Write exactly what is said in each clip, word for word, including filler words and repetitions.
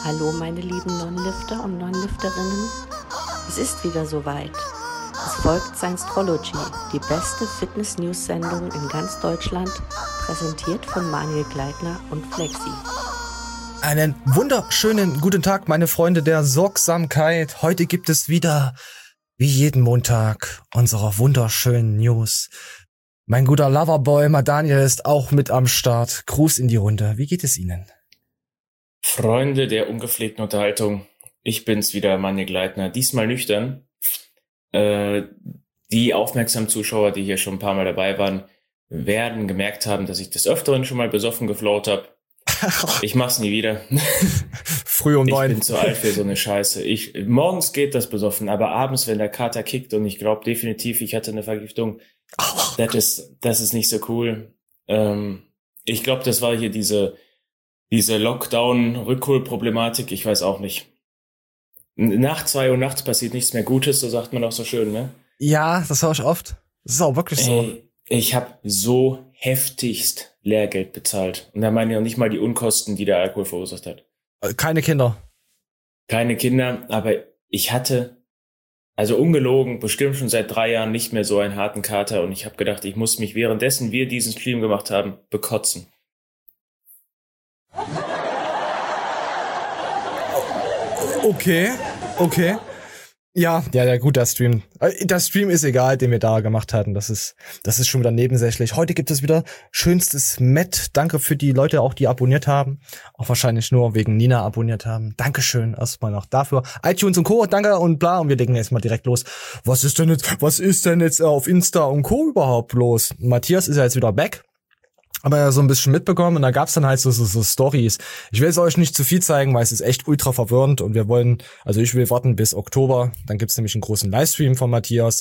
Hallo meine lieben Non-Lifter und Non-Lifterinnen, es ist wieder soweit. Es folgt Science-Trology, die beste Fitness-News-Sendung in ganz Deutschland, präsentiert von Manuel Gleitner und Flexi. Einen wunderschönen guten Tag, meine Freunde der Sorgsamkeit. Heute gibt es wieder, wie jeden Montag, unsere wunderschönen News. Mein guter Loverboy Daniel ist auch mit am Start. Gruß in die Runde. Wie geht es Ihnen? Freunde der ungepflegten Unterhaltung, ich bin's wieder, Manuel Gleitner, diesmal nüchtern. Äh, die aufmerksamen Zuschauer, die hier schon ein paar Mal dabei waren, werden gemerkt haben, dass ich des Öfteren schon mal besoffen geflowt habe. Ich mach's nie wieder. Früh um neun. Ich bin zu alt für so eine Scheiße. Ich, morgens geht das besoffen, aber abends, wenn der Kater kickt und ich glaube definitiv, ich hatte eine Vergiftung, das ist, das ist nicht so cool. Ähm, ich glaube, das war hier diese, diese Lockdown-Rückholproblematik. Ich weiß auch nicht. Nach zwei Uhr nachts passiert nichts mehr Gutes, so sagt man auch so schön, ne? Ja, das höre ich oft. Das ist auch wirklich so. Ey, ich habe so heftigst Lehrgeld bezahlt. Und da meine ich noch nicht mal die Unkosten, die der Alkohol verursacht hat. Keine Kinder. Keine Kinder, aber ich hatte, also ungelogen, bestimmt schon seit drei Jahren nicht mehr so einen harten Kater. Und ich habe gedacht, ich muss mich währenddessen wir diesen Stream gemacht haben, bekotzen. Okay, okay. Ja, ja, ja, gut, der Stream. Der Stream ist egal, den wir da gemacht hatten. Das ist, das ist schon wieder nebensächlich. Heute gibt es wieder schönstes Met. Danke für die Leute auch, die abonniert haben. Auch wahrscheinlich nur wegen Nina abonniert haben. Dankeschön erstmal noch dafür. iTunes und Co. Danke und bla. Und wir legen jetzt mal direkt los. Was ist denn jetzt, was ist denn jetzt auf Insta und Co. überhaupt los? Matthias ist ja jetzt wieder back. Aber ja so ein bisschen mitbekommen und da gab's dann halt so, so, so Stories. Ich will es euch nicht zu viel zeigen, weil es ist echt ultra verwirrend und wir wollen, also ich will warten bis Oktober, dann gibt's nämlich einen großen Livestream von Matthias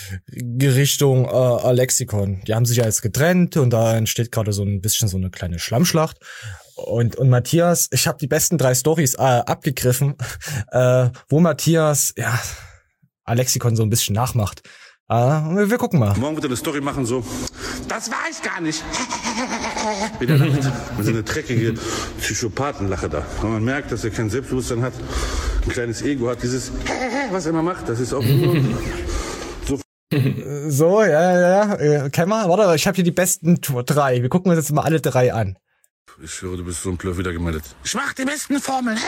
Richtung äh, Alexikon. Die haben sich ja jetzt getrennt und da entsteht gerade so ein bisschen so eine kleine Schlammschlacht. Und und Matthias, ich habe die besten drei Stories äh, abgegriffen, äh, wo Matthias ja Alexikon so ein bisschen nachmacht. Ah, wir, wir gucken mal. Morgen wird er eine Story machen, so, das war ich gar nicht. Wieder lacht. Mit so eine dreckige Psychopathenlache da. Und man merkt, dass er kein Selbstbewusstsein hat, ein kleines Ego hat. Dieses, was er immer macht, das ist auch nur so. So, ja, ja, ja. Kennen wir? Warte, ich habe hier die besten drei. Wir gucken uns jetzt mal alle drei an. Ich höre, du bist so ein Plöff wieder gemeldet. Ich mach die besten Formeln.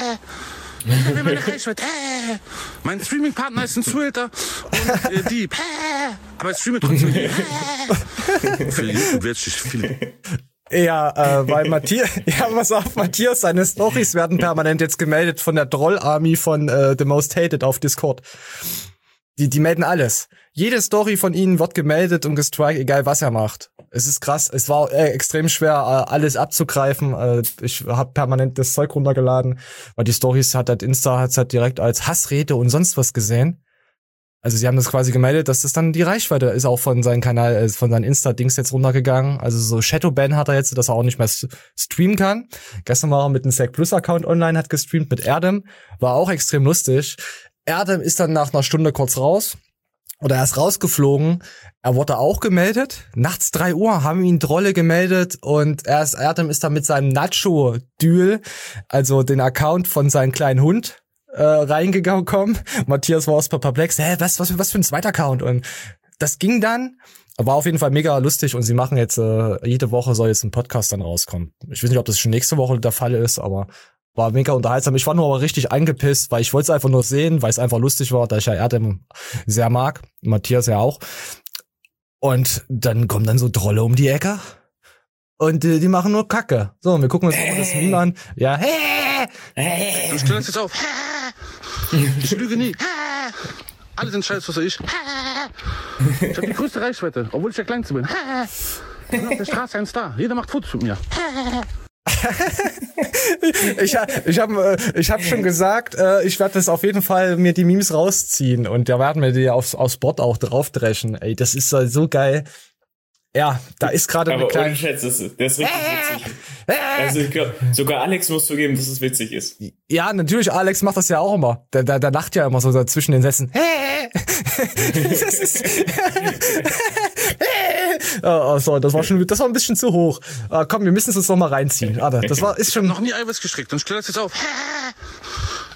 Ich will meine Reichweite. Äh. Mein Streaming-Partner ist ein Twitter und äh, Dieb. Äh. Aber ich streame trotzdem Dieb. Äh. Für YouTube wird sich viel. Ja, äh, weil Matthias, ja, pass auf, Matthias, seine Storys werden permanent jetzt gemeldet von der Troll-Army von äh, The Most Hated auf Discord. Die, die melden alles. Jede Story von ihnen wird gemeldet und gestrikt, egal was er macht. Es ist krass. Es war äh, extrem schwer, äh, alles abzugreifen. Äh, ich habe permanent das Zeug runtergeladen, weil die Stories hat halt Insta hat's halt direkt als Hassrede und sonst was gesehen. Also sie haben das quasi gemeldet, dass das dann die Reichweite ist auch von seinem Kanal, äh, von seinen Insta-Dings jetzt runtergegangen. Also so Shadowban hat er jetzt, dass er auch nicht mehr st- streamen kann. Gestern war er mit einem Sack Plus Account online, hat gestreamt mit Erdem. War auch extrem lustig. Erdem ist dann nach einer Stunde kurz raus. Oder er ist rausgeflogen. Er wurde auch gemeldet. Nachts drei Uhr haben ihn Trolle gemeldet und er ist, Erdem ist dann mit seinem Nacho-Duel, also den Account von seinem kleinen Hund, äh, reingekommen. Matthias war aus perplex. Hä, was, was, was für ein zweiter Account? Und das ging dann. War auf jeden Fall mega lustig und sie machen jetzt, äh, jede Woche soll jetzt ein Podcast dann rauskommen. Ich weiß nicht, ob das schon nächste Woche der Fall ist, aber war mega unterhaltsam. Ich war nur aber richtig angepisst, weil ich wollte es einfach nur sehen, weil es einfach lustig war, da ich ja Erdem sehr mag. Matthias ja auch. Und dann kommen dann so Trolle um die Ecke. Und äh, die machen nur Kacke. So, und wir gucken uns mal das Meme an. Ja, hey, hey. Du stellst jetzt auf. Ich lüge nie. Alle sind scheiße, außer ich. Ich habe die größte Reichweite, obwohl ich der Kleinste bin. Ich bin auf der Straße ein Star. Jeder macht Fotos mit mir. ich ich habe ich hab schon gesagt, äh, ich werde das auf jeden Fall mir die Memes rausziehen und da werden wir die aufs, aufs Board auch draufdreschen. Ey, das ist so geil. Ja, da ist gerade eine kleine... Aber Schätz, das ist, das ist richtig witzig. Also ich glaube, sogar Alex muss zugeben, dass es witzig ist. Ja, natürlich, Alex macht das ja auch immer. Der, der, der lacht ja immer so zwischen den Sätzen. Das ist... Oh, oh, sorry, das war schon, das war ein bisschen zu hoch. Uh, komm, wir müssen es uns noch mal reinziehen. Alter, das war, ist schon... Ich hab noch nie Eiweiß gestrickt und ich klär das jetzt auf.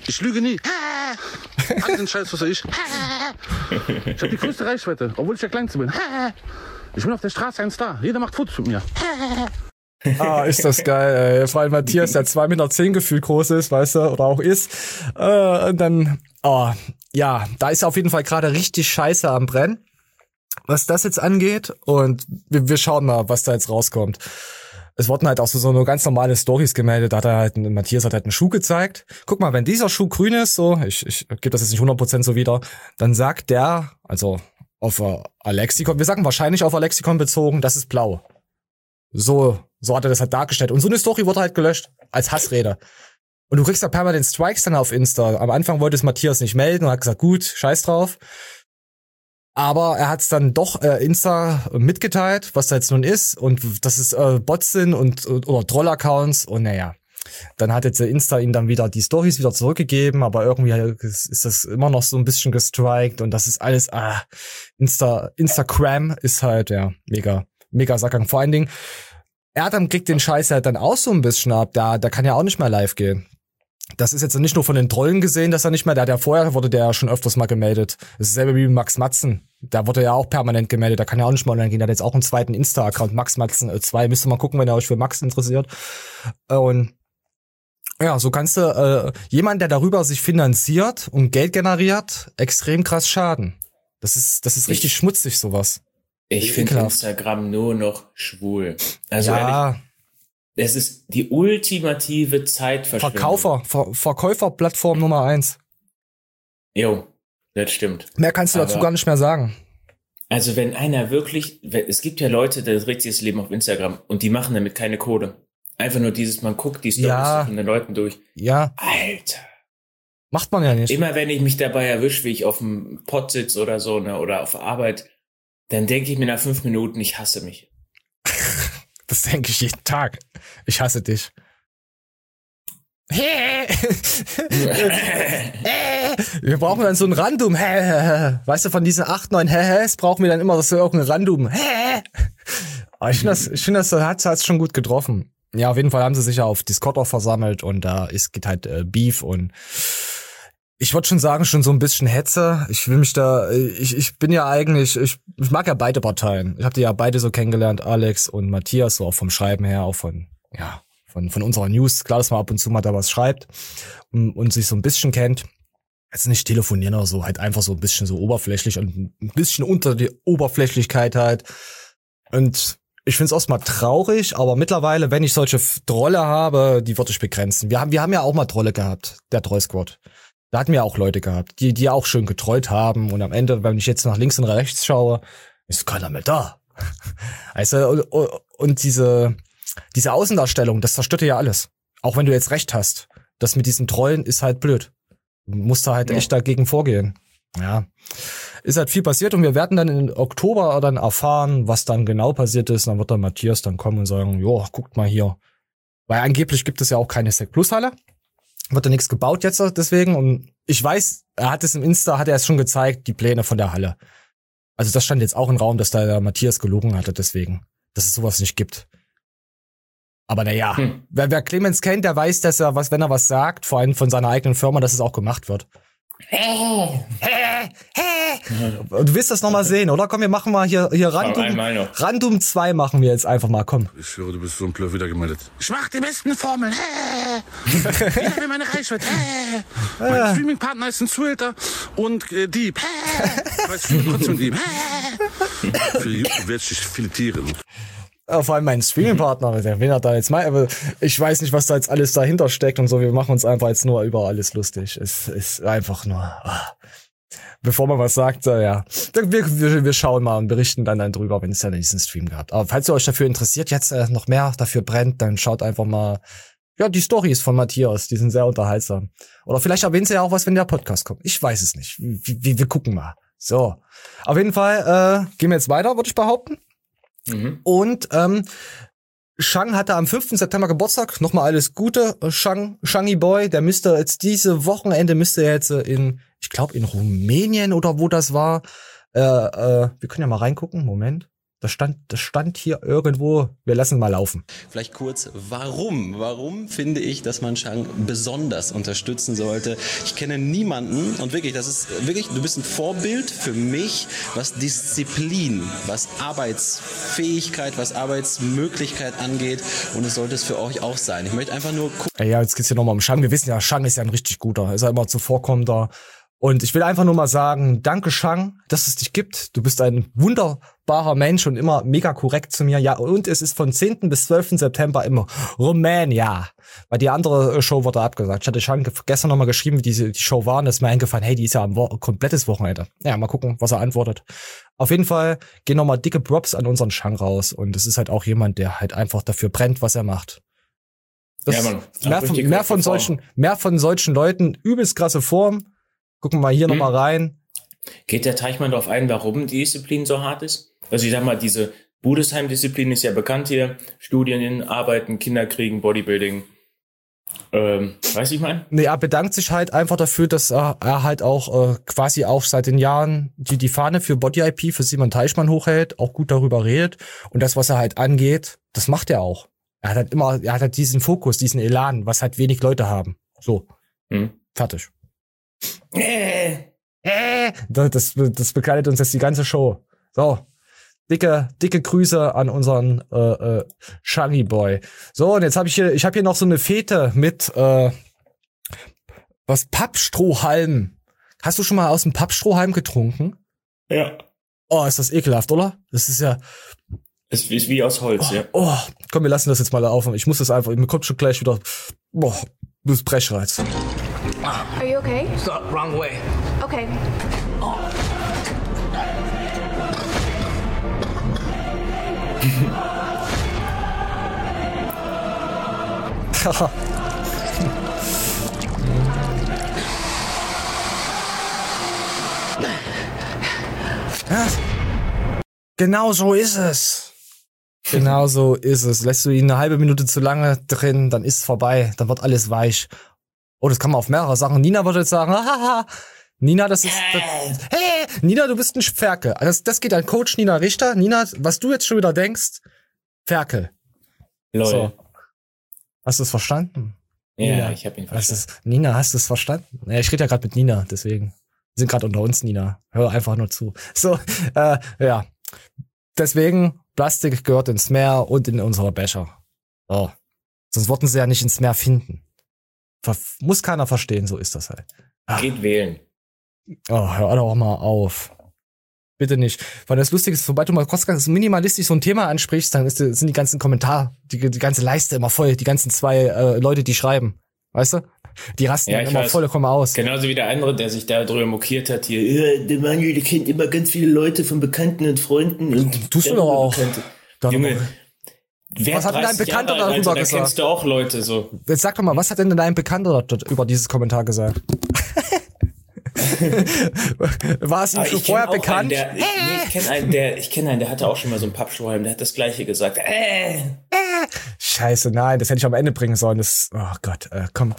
Ich lüge nie. All den Scheiß, was ich. Ich habe die größte Reichweite, obwohl ich der Kleinste bin. Ich bin auf der Straße ein Star. Jeder macht Fotos mit mir. Ah, ist das geil, ey. Vor allem Matthias, der zwei Meter zehn gefühlt groß ist, weißt du, oder auch ist. Äh, und dann, oh, ja, da ist auf jeden Fall gerade richtig Scheiße am Brennen, was das jetzt angeht. Und wir, wir schauen mal, was da jetzt rauskommt. Es wurden halt auch so, so nur ganz normale Stories gemeldet. Da hat er halt, Matthias hat halt einen Schuh gezeigt. Guck mal, wenn dieser Schuh grün ist, so, ich, ich gebe das jetzt nicht hundert Prozent so wieder, dann sagt der, also auf Alexikon, wir sagen wahrscheinlich auf Alexikon bezogen, das ist blau. So, so hat er das halt dargestellt. Und so eine Story wurde halt gelöscht, als Hassrede. Und du kriegst da permanent Strikes dann auf Insta. Am Anfang wollte es Matthias nicht melden und hat gesagt, gut, scheiß drauf. Aber er hat es dann doch äh, Insta mitgeteilt, was da jetzt nun ist. Und dass es äh, Bots sind und oder Troll-Accounts. Und naja, dann hat jetzt Insta ihm dann wieder die Stories wieder zurückgegeben. Aber irgendwie ist das immer noch so ein bisschen gestrikt. Und das ist alles, ah, Insta, Instagram ist halt, ja, mega, mega Sackgang. Vor allen Dingen, Erdem kriegt den Scheiß halt dann auch so ein bisschen ab. Da, da kann ja auch nicht mehr live gehen. Das ist jetzt nicht nur von den Trollen gesehen, dass er nicht mehr, der hat ja vorher, wurde der ja schon öfters mal gemeldet. Das ist dasselbe wie Max Matzen. Da wurde ja auch permanent gemeldet, da kann ja auch nicht mal online gehen. Der hat jetzt auch einen zweiten Insta-Account, Max Matzen zwei. Müsst ihr mal gucken, wenn ihr euch für Max interessiert. Und ja, so kannst du äh, jemand, der darüber sich finanziert und Geld generiert, extrem krass schaden. Das ist, das ist richtig ich, schmutzig, sowas. Ich finde Instagram nur noch schwul. Also ja. ehrlich, es ist die ultimative Zeitverschwendung. Verkäufer, Ver- Verkäuferplattform Nummer eins. Jo, das stimmt. Mehr kannst du Aber, dazu gar nicht mehr sagen. Also wenn einer wirklich, es gibt ja Leute, der dreht sich das Leben auf Instagram und die machen damit keine Kohle. Einfach nur dieses, man guckt die Storys Ja. von den Leuten durch. Ja. Alter. Macht man ja nicht. Immer wenn ich mich dabei erwische, wie ich auf dem Pott sitze oder so, ne, oder auf Arbeit, dann denke ich mir nach fünf Minuten, ich hasse mich. Das denke ich jeden Tag. Ich hasse dich. Wir brauchen dann so ein Random. Weißt du, von diesen acht, neun Hähäs brauchen wir dann immer so irgendein Random. Aber ich finde das, ich finde das hat es schon gut getroffen. Ja, auf jeden Fall haben sie sich ja auf Discord auch versammelt und da ist geht halt äh, Beef und ich würde schon sagen, schon so ein bisschen Hetze. Ich will mich da, ich ich bin ja eigentlich, ich, ich mag ja beide Parteien. Ich habe die ja beide so kennengelernt, Alex und Matthias, so auch vom Schreiben her, auch von, ja, von von unserer News. Klar, dass man ab und zu mal da was schreibt und, und sich so ein bisschen kennt. Jetzt nicht telefonieren oder so, halt einfach so ein bisschen so oberflächlich und ein bisschen unter die Oberflächlichkeit halt. Und ich find's erstmal traurig, aber mittlerweile, wenn ich solche Trolle habe, die würde ich begrenzen. Wir haben, wir haben ja auch mal Trolle gehabt, der Troll-Squad. Da hatten wir auch Leute gehabt, die die auch schön getrollt haben. Und am Ende, wenn ich jetzt nach links und rechts schaue, ist keiner mehr da. Also, und, und diese diese Außendarstellung, das zerstört ja alles. Auch wenn du jetzt recht hast. Das mit diesen Trollen ist halt blöd. Du musst da halt ja. echt dagegen vorgehen. Ja. Ist halt viel passiert und wir werden dann im Oktober dann erfahren, was dann genau passiert ist. Dann wird dann Matthias dann kommen und sagen, jo, guckt mal hier. Weil angeblich gibt es ja auch keine Sec Plus Halle. Wird da nichts gebaut jetzt deswegen. Und ich weiß, er hat es im Insta, hat er es schon gezeigt, die Pläne von der Halle. Also das stand jetzt auch im Raum, dass da der Matthias gelogen hatte deswegen, dass es sowas nicht gibt. Aber naja, hm. wer, wer Clemens kennt, der weiß, dass er was, wenn er was sagt, vor allem von seiner eigenen Firma, dass es auch gemacht wird. Du willst das nochmal sehen, oder? Komm, wir machen mal hier, hier Random, Random zwei machen wir jetzt einfach mal, komm. Ich höre, du bist so ein Plöff wieder gemeldet. Ich mach die besten Formeln. Ich habe meine Reichweite. Mein Streaming-Partner ist ein Zuhälter und äh, Dieb. Aber ich streame trotzdem Dieb. Für YouTube werde ich filetieren. Ja, vor allem mein Streaming-Partner, der will da jetzt mal, aber ich weiß nicht, was da jetzt alles dahinter steckt und so. Wir machen uns einfach jetzt nur über alles lustig. Es ist einfach nur, ah. Bevor man was sagt, äh, ja. Wir, wir, wir schauen mal und berichten dann, dann drüber, wenn es ja diesen Stream gehabt. Aber falls ihr euch dafür interessiert, jetzt äh, noch mehr dafür brennt, dann schaut einfach mal, ja, die Storys von Matthias, die sind sehr unterhaltsam. Oder vielleicht erwähnt sie ja auch was, wenn der Podcast kommt. Ich weiß es nicht. Wir, wir gucken mal. So. Auf jeden Fall, äh, gehen wir jetzt weiter, würde ich behaupten. Mhm. Und ähm, Shang hatte am fünften September Geburtstag. Nochmal alles Gute, Shang, Shangy Boy. Der müsste jetzt diese Wochenende müsste er jetzt in, ich glaube in Rumänien oder wo das war. Äh, äh, wir können ja mal reingucken. Moment. Das stand, das stand hier irgendwo. Wir lassen mal laufen. Vielleicht kurz, warum? Warum finde ich, dass man Chang besonders unterstützen sollte? Ich kenne niemanden und wirklich, das ist wirklich, du bist ein Vorbild für mich, was Disziplin, was Arbeitsfähigkeit, was Arbeitsmöglichkeit angeht, und es sollte es für euch auch sein. Ich möchte einfach nur gucken. Ja, jetzt geht's hier nochmal um Chang. Wir wissen ja, Chang ist ja ein richtig guter. Ist ja immer zuvorkommender. Und ich will einfach nur mal sagen, danke Chang, dass es dich gibt. Du bist ein wunderbarer Mensch und immer mega korrekt zu mir. Ja, und es ist von zehnten bis zwölften September immer Rumänien. Weil die andere Show wurde abgesagt. Ich hatte Chang gestern nochmal geschrieben, wie diese die Show war, und das ist mir eingefallen, hey, die ist ja am Wo- komplettes Wochenende. Ja, mal gucken, was er antwortet. Auf jeden Fall gehen nochmal dicke Props an unseren Chang raus. Und es ist halt auch jemand, der halt einfach dafür brennt, was er macht. Das Ja, Mann. mehr, Auch von, richtig mehr von krasse Form. solchen, mehr von solchen Leuten, übelst krasse Form. Gucken wir mal hier Mhm. nochmal rein. Geht der Teichmann darauf ein, warum die Disziplin so hart ist? Also ich sag mal, diese Budesheim-Disziplin ist ja bekannt hier. Studien, Arbeiten, Kinder kriegen, Bodybuilding. Ähm, weiß ich mein? Nee, er bedankt sich halt einfach dafür, dass er, er halt auch äh, quasi auch seit den Jahren die, die Fahne für Body I P für Simon Teichmann hochhält, auch gut darüber redet. Und das, was er halt angeht, das macht er auch. Er hat halt immer, er hat halt diesen Fokus, diesen Elan, was halt wenig Leute haben. So, Hm. fertig. Äh. Äh, das, das, das begleitet uns jetzt die ganze Show. So, dicke, dicke Grüße an unseren äh, äh, Changi Boy. So, und jetzt habe ich hier, ich habe hier noch so eine Fete mit äh, was Pappstrohhalm. Hast du schon mal aus dem Pappstrohhalm getrunken? Ja. Oh, ist das ekelhaft, oder? Das ist ja. Es ist wie aus Holz, Oh, ja. oh, komm, wir lassen das jetzt mal auf. Ich muss das einfach. Mir kommt schon gleich wieder. Boah, du bist Brechreiz. Are you okay? Stop, wrong way. Okay. Ja. Genau so ist es. Genau so ist es. Lässt du ihn eine halbe Minute zu lange drin, dann ist es vorbei. Dann wird alles weich. Oh, das kann man auf mehrere Sachen. Nina würde jetzt sagen, haha. Nina, das ist... Das, hey, Nina, du bist ein Ferkel. Das, das geht an Coach Nina Richter. Nina, was du jetzt schon wieder denkst, Ferkel. Lol. So. Hast du es verstanden? Ja, Nina, ich hab ihn Was verstanden. ist, Nina, hast du es verstanden? Ja, ich rede ja gerade mit Nina, deswegen. Wir sind gerade unter uns, Nina. Hör einfach nur zu. So, äh, ja. Deswegen, Plastik gehört ins Meer und in unsere Becher. Oh. Sonst wollten sie ja nicht ins Meer finden. Ver muss keiner verstehen, so ist das halt. Ah. Geht wählen. Oh, hör doch mal auf. Bitte nicht. Weil das Lustige ist, sobald du mal kurz ganz minimalistisch so ein Thema ansprichst, dann ist, die- sind die ganzen Kommentare, die, die ganze Leiste immer voll, die ganzen zwei äh, Leute, die schreiben. Weißt du? Die rasten Ja, dann ich immer weiß. vollkommen aus. Genauso wie der andere, der sich da drüber mokiert hat hier. "Ja, der Manuel, der kennt immer ganz viele Leute von Bekannten und Freunden. Und Tust du der doch auch. Bekannte." Dann- Junge, wer Was hat denn dein dreißig Bekannter Jahre alt, darüber Alter, gesagt? Da kennst du auch Leute so. Jetzt sag doch mal, was hat denn dein Bekannter dort über dieses Kommentar gesagt? War es ihm Aber schon ich kenn vorher auch bekannt? Einen, der, nee, ich kenne einen, der, ich kenne einen, der hatte auch schon mal so einen Pappstrohhalm, der hat das Gleiche gesagt. Äh. Scheiße, nein, das hätte ich am Ende bringen sollen. Das, oh Gott, äh, komm.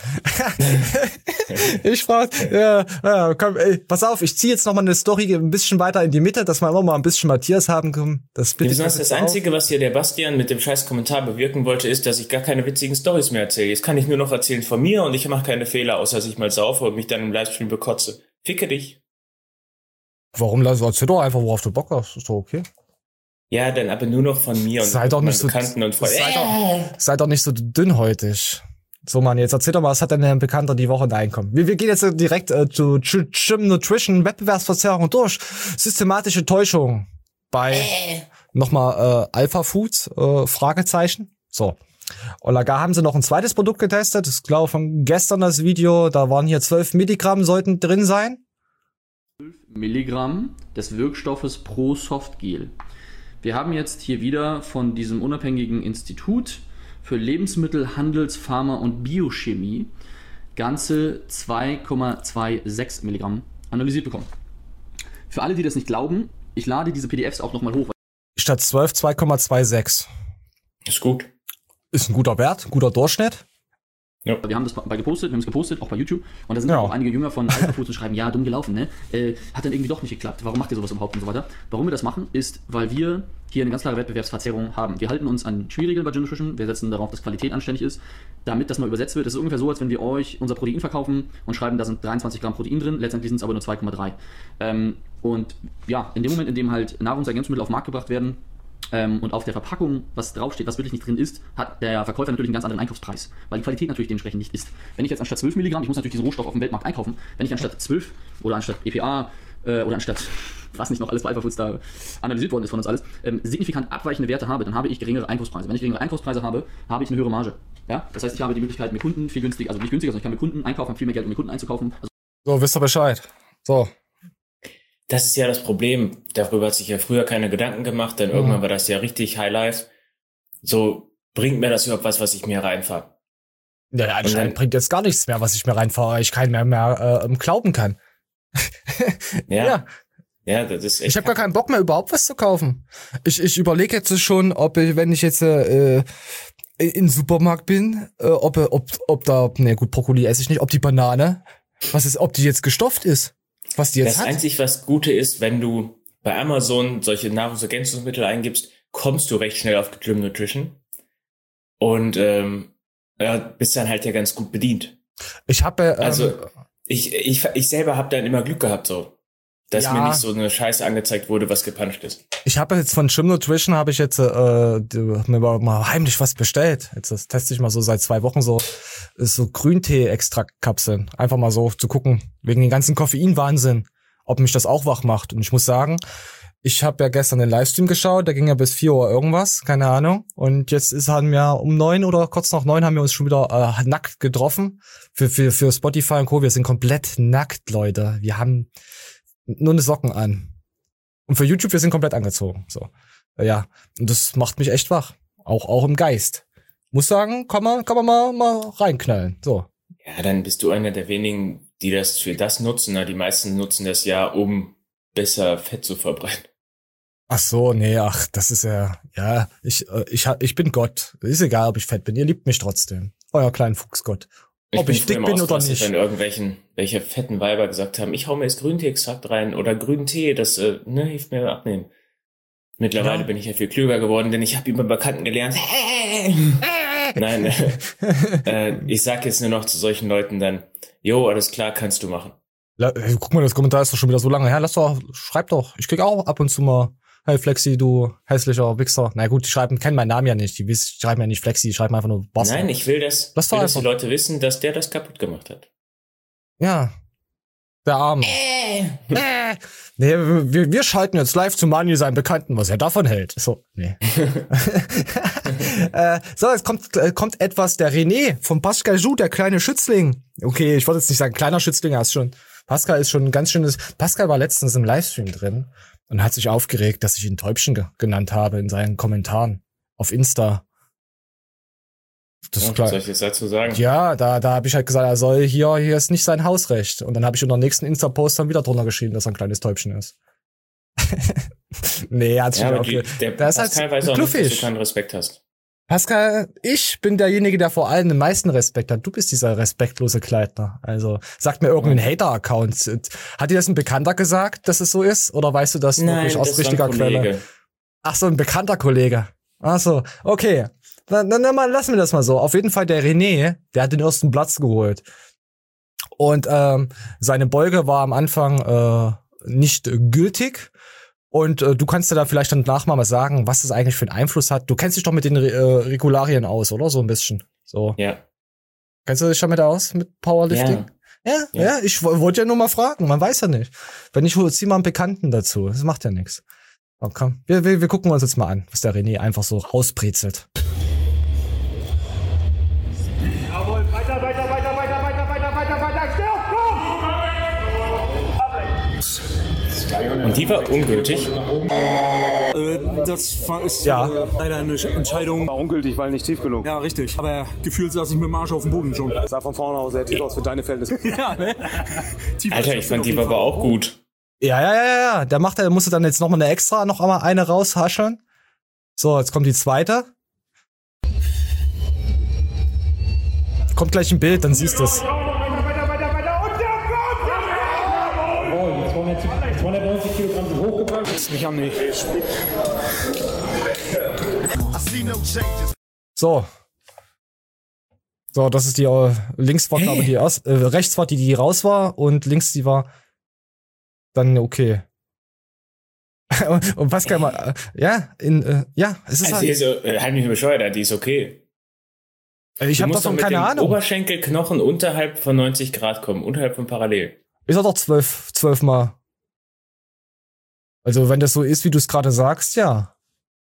ich frag, ja, ja, komm, ey, pass auf, ich ziehe jetzt noch mal eine Story ein bisschen weiter in die Mitte, dass wir immer mal ein bisschen Matthias haben können. Das bitte ich Besonders das jetzt Einzige, was hier der Bastian mit dem scheiß Kommentar bewirken wollte, ist, dass ich gar keine witzigen Storys mehr erzähle. Jetzt kann ich nur noch erzählen von mir und ich mache keine Fehler, außer dass ich mal saufe und mich dann im Livestream bekotze. Ficke dich. auf. Warum lass erzähl doch einfach, worauf du Bock hast, ist doch okay. Ja, dann aber nur noch von mir und Sei doch meinen nicht so, Bekannten und Freunden. sei doch, sei doch nicht so dünnhäutig. So, Mann, jetzt erzähl doch mal, was hat denn dein Bekannter die Woche reinkommen? Wir, wir gehen jetzt direkt äh, zu Ch- Gym Nutrition, Wettbewerbsverzerrung durch. Systematische Täuschung bei nochmal äh, Alpha Foods, äh, Fragezeichen. So. Und da haben sie noch ein zweites Produkt getestet. Das ist, glaube ich, von gestern das Video. Da waren hier zwölf Milligramm sollten drin sein. Milligramm des Wirkstoffes Pro Softgel. Wir haben jetzt hier wieder von diesem unabhängigen Institut für Lebensmittel, Handels-, Pharma- und Biochemie ganze zwei Komma sechsundzwanzig Milligramm analysiert bekommen. Für alle, die das nicht glauben, ich lade diese P D Fs auch nochmal hoch. Statt zwölf zwei Komma sechsundzwanzig. Ist gut. Ist ein guter Wert, guter Durchschnitt. Ja. Wir haben das bei gepostet, wir haben es gepostet, auch bei YouTube. Und da sind ja auch einige Jünger von Alpha Foods und schreiben, ja, dumm gelaufen, ne? Äh, hat dann irgendwie doch nicht geklappt. Warum macht ihr sowas überhaupt und so weiter? Warum wir das machen, ist, weil wir hier eine ganz klare Wettbewerbsverzerrung haben. Wir halten uns an Spielregeln bei Gym Nutrition. Wir setzen darauf, dass Qualität anständig ist, damit das mal übersetzt wird. Es ist ungefähr so, als wenn wir euch unser Protein verkaufen und schreiben, da sind dreiundzwanzig Gramm Protein drin, letztendlich sind es aber nur zwei Komma drei. Ähm, und ja, in dem Moment, in dem halt Nahrungsergänzungsmittel auf den Markt gebracht werden, Ähm, und auf der Verpackung, was draufsteht, was wirklich nicht drin ist, hat der Verkäufer natürlich einen ganz anderen Einkaufspreis, weil die Qualität natürlich dementsprechend nicht ist. Wenn ich jetzt anstatt zwölf Milligramm, ich muss natürlich diesen Rohstoff auf dem Weltmarkt einkaufen, wenn ich anstatt zwölf oder anstatt E P A äh, oder anstatt, was nicht noch alles bei Alpha Foods da analysiert worden ist von uns alles, ähm, signifikant abweichende Werte habe, dann habe ich geringere Einkaufspreise. Wenn ich geringere Einkaufspreise habe, habe ich eine höhere Marge. Ja? Das heißt, ich habe die Möglichkeit, mir Kunden viel günstiger, also nicht günstiger, sondern ich kann mir Kunden einkaufen, habe viel mehr Geld, um mir Kunden einzukaufen. Also So, wisst ihr Bescheid. So. Das ist ja das Problem. Darüber hat sich ja früher keine Gedanken gemacht, denn mhm. irgendwann war das ja richtig Highlife. So, bringt mir das überhaupt was, was ich mir reinfahre? Ja, ja, anscheinend bringt jetzt gar nichts mehr, was ich mir reinfahre, weil ich keinen mehr, mehr äh, glauben kann. ja. ja. Ja, das ist echt. Ich habe gar keinen Bock mehr, überhaupt was zu kaufen. Ich, ich überlege jetzt schon, ob ich, wenn ich jetzt äh, in den Supermarkt bin, äh, ob, ob, ob da, ne gut, Brokkoli esse ich nicht, ob die Banane, was ist, ob die jetzt gestopft ist. Was die jetzt das hat? einzig, was Gute ist, wenn du bei Amazon solche Nahrungsergänzungsmittel eingibst, kommst du recht schnell auf Gym Nutrition und ähm, ja, bist dann halt ja ganz gut bedient. Ich habe ähm, also ich ich ich selber habe dann immer Glück gehabt so, dass ja. mir nicht so eine Scheiße angezeigt wurde, was gepanscht ist. Ich habe jetzt von Gym Nutrition habe ich jetzt äh, die, mir mal heimlich was bestellt. Jetzt das teste ich mal so seit zwei Wochen so. Ist so Grüntee-Extraktkapseln. Einfach mal so zu gucken, wegen den ganzen Koffein-Wahnsinn, ob mich das auch wach macht. Und ich muss sagen, ich habe ja gestern den Livestream geschaut, der ging ja bis vier Uhr irgendwas, keine Ahnung. Und jetzt ist haben wir um neun oder kurz nach neun haben wir uns schon wieder äh, nackt getroffen. Für, für, für Spotify und Co. Wir sind komplett nackt, Leute. Wir haben nur eine Socken an. Und für YouTube, wir sind komplett angezogen. So, ja. Und das macht mich echt wach. Auch, auch im Geist. Muss sagen, kann man, kann man mal, mal reinknallen. So. Ja, dann bist du einer der wenigen, die das für das nutzen. Die meisten nutzen das ja, um besser Fett zu verbrennen. Ach so, nee, ach, das ist ja, ja, ich, ich, ich bin Gott. Ist egal, ob ich fett bin. Ihr liebt mich trotzdem. Euer kleinen Fuchsgott. Ob ich, ich dick bin oder nicht. Wenn irgendwelchen, welche fetten Weiber gesagt haben, ich hau mir jetzt Grüntee-Extrakt rein oder grünen Tee, das, äh, ne, hilft mir abnehmen. Mittlerweile ja. bin ich ja viel klüger geworden, denn ich habe über Bekannten gelernt. Nein, äh, ich sag jetzt nur noch zu solchen Leuten dann, jo, alles klar, kannst du machen. La, hey, guck mal, das Kommentar ist doch schon wieder so lange her. Lass doch, schreib doch. Ich krieg auch ab und zu mal, hey Flexi, du hässlicher Wichser. Na gut, die schreiben, kennen meinen Namen ja nicht. Die wissen, schreiben ja nicht Flexi, die schreiben einfach nur Bastard. Nein, ich will, das, Lass will doch dass die Leute wissen, dass der das kaputt gemacht hat. Ja. Der Arme. Äh. Äh. Nee, wir, wir schalten jetzt live zu Mani, seinem Bekannten, was er davon hält. So, nee. äh, so, jetzt kommt, äh, kommt etwas, der René von Pascal Joux, der kleine Schützling. Okay, ich wollte jetzt nicht sagen kleiner Schützling, er ist schon, Pascal ist schon ein ganz schönes, Pascal war letztens im Livestream drin und hat sich aufgeregt, dass ich ihn Täubchen ge- genannt habe in seinen Kommentaren auf Insta. Das ja, ist klar. Was soll ich jetzt dazu sagen? Ja, da, da habe ich halt gesagt, er soll hier, hier ist nicht sein Hausrecht. Und dann habe ich unter dem nächsten Insta-Post dann wieder drunter geschrieben, dass er ein kleines Täubchen ist. Nee, er hat sich ja, wieder aber die, aufgeregt. der Das Pascal halt weiß auch nicht, dass knuffig. du keinen Respekt hast. Pascal, ich bin derjenige, der vor allem den meisten Respekt hat. Du bist dieser respektlose Kleidner. Also, sagt mir irgendein Hater-Account. Hat dir das ein Bekannter gesagt, dass es so ist? Oder weißt du das Nein, wirklich aus das war ein richtiger Quelle? Kollege. Ach so, ein bekannter Kollege. Ach so, okay. Dann, dann, dann mal, lassen wir das mal so. Auf jeden Fall der René, der hat den ersten Platz geholt. Und ähm, seine Beuge war am Anfang äh, nicht gültig. Und äh, du kannst dir da vielleicht dann nachher mal sagen, was das eigentlich für einen Einfluss hat. Du kennst dich doch mit den äh, Regularien aus, oder? So ein bisschen. So. Ja. Kennst du dich damit aus, mit Powerlifting? Ja, ja, ja. ja ich w- wollte ja nur mal fragen. Man weiß ja nicht. Wenn nicht, zieh mal einen Bekannten dazu. Das macht ja nichts. Okay. Wir, wir, wir gucken uns jetzt mal an, was der René einfach so rausbrezelt. Jawohl, weiter, weiter, weiter, weiter, weiter, weiter, weiter, weiter, stopp! Und die war ungültig. Äh, das ist Ja. äh, leider eine Entscheidung. War ungültig, weil nicht tief genug. Ja, richtig. Aber gefühlt saß ich mit dem Arsch auf dem Boden schon. Sah von vorne aus sehr tief aus für deine Verhältnisse. Ja, ne? Tiefer Alter, ist ich das fand auf die jeden war aber Fall. auch gut. Ja, ja, ja, ja. Der macht, der musste dann jetzt noch mal eine extra, noch einmal eine raushascheln. So, jetzt kommt die zweite. Kommt gleich ein Bild, dann siehst du es. zweihundertneunzig Kilogramm sind hochgebracht. Das ist nicht an, nicht. So. So, das ist die, äh, links war, glaube ich, die erste, äh, rechts war die, die raus war und links die war dann okay. und, und Pascal mal, äh, ja, in, äh, ja, es ist also halt. Die ist so, äh, halt mich bescheuert, die ist okay. Ich habe davon keine Ahnung. Oberschenkelknochen unterhalb von neunzig Grad kommen, unterhalb von Parallel. Ist er doch zwölf, zwölf Mal. Also, wenn das so ist, wie du es gerade sagst, ja.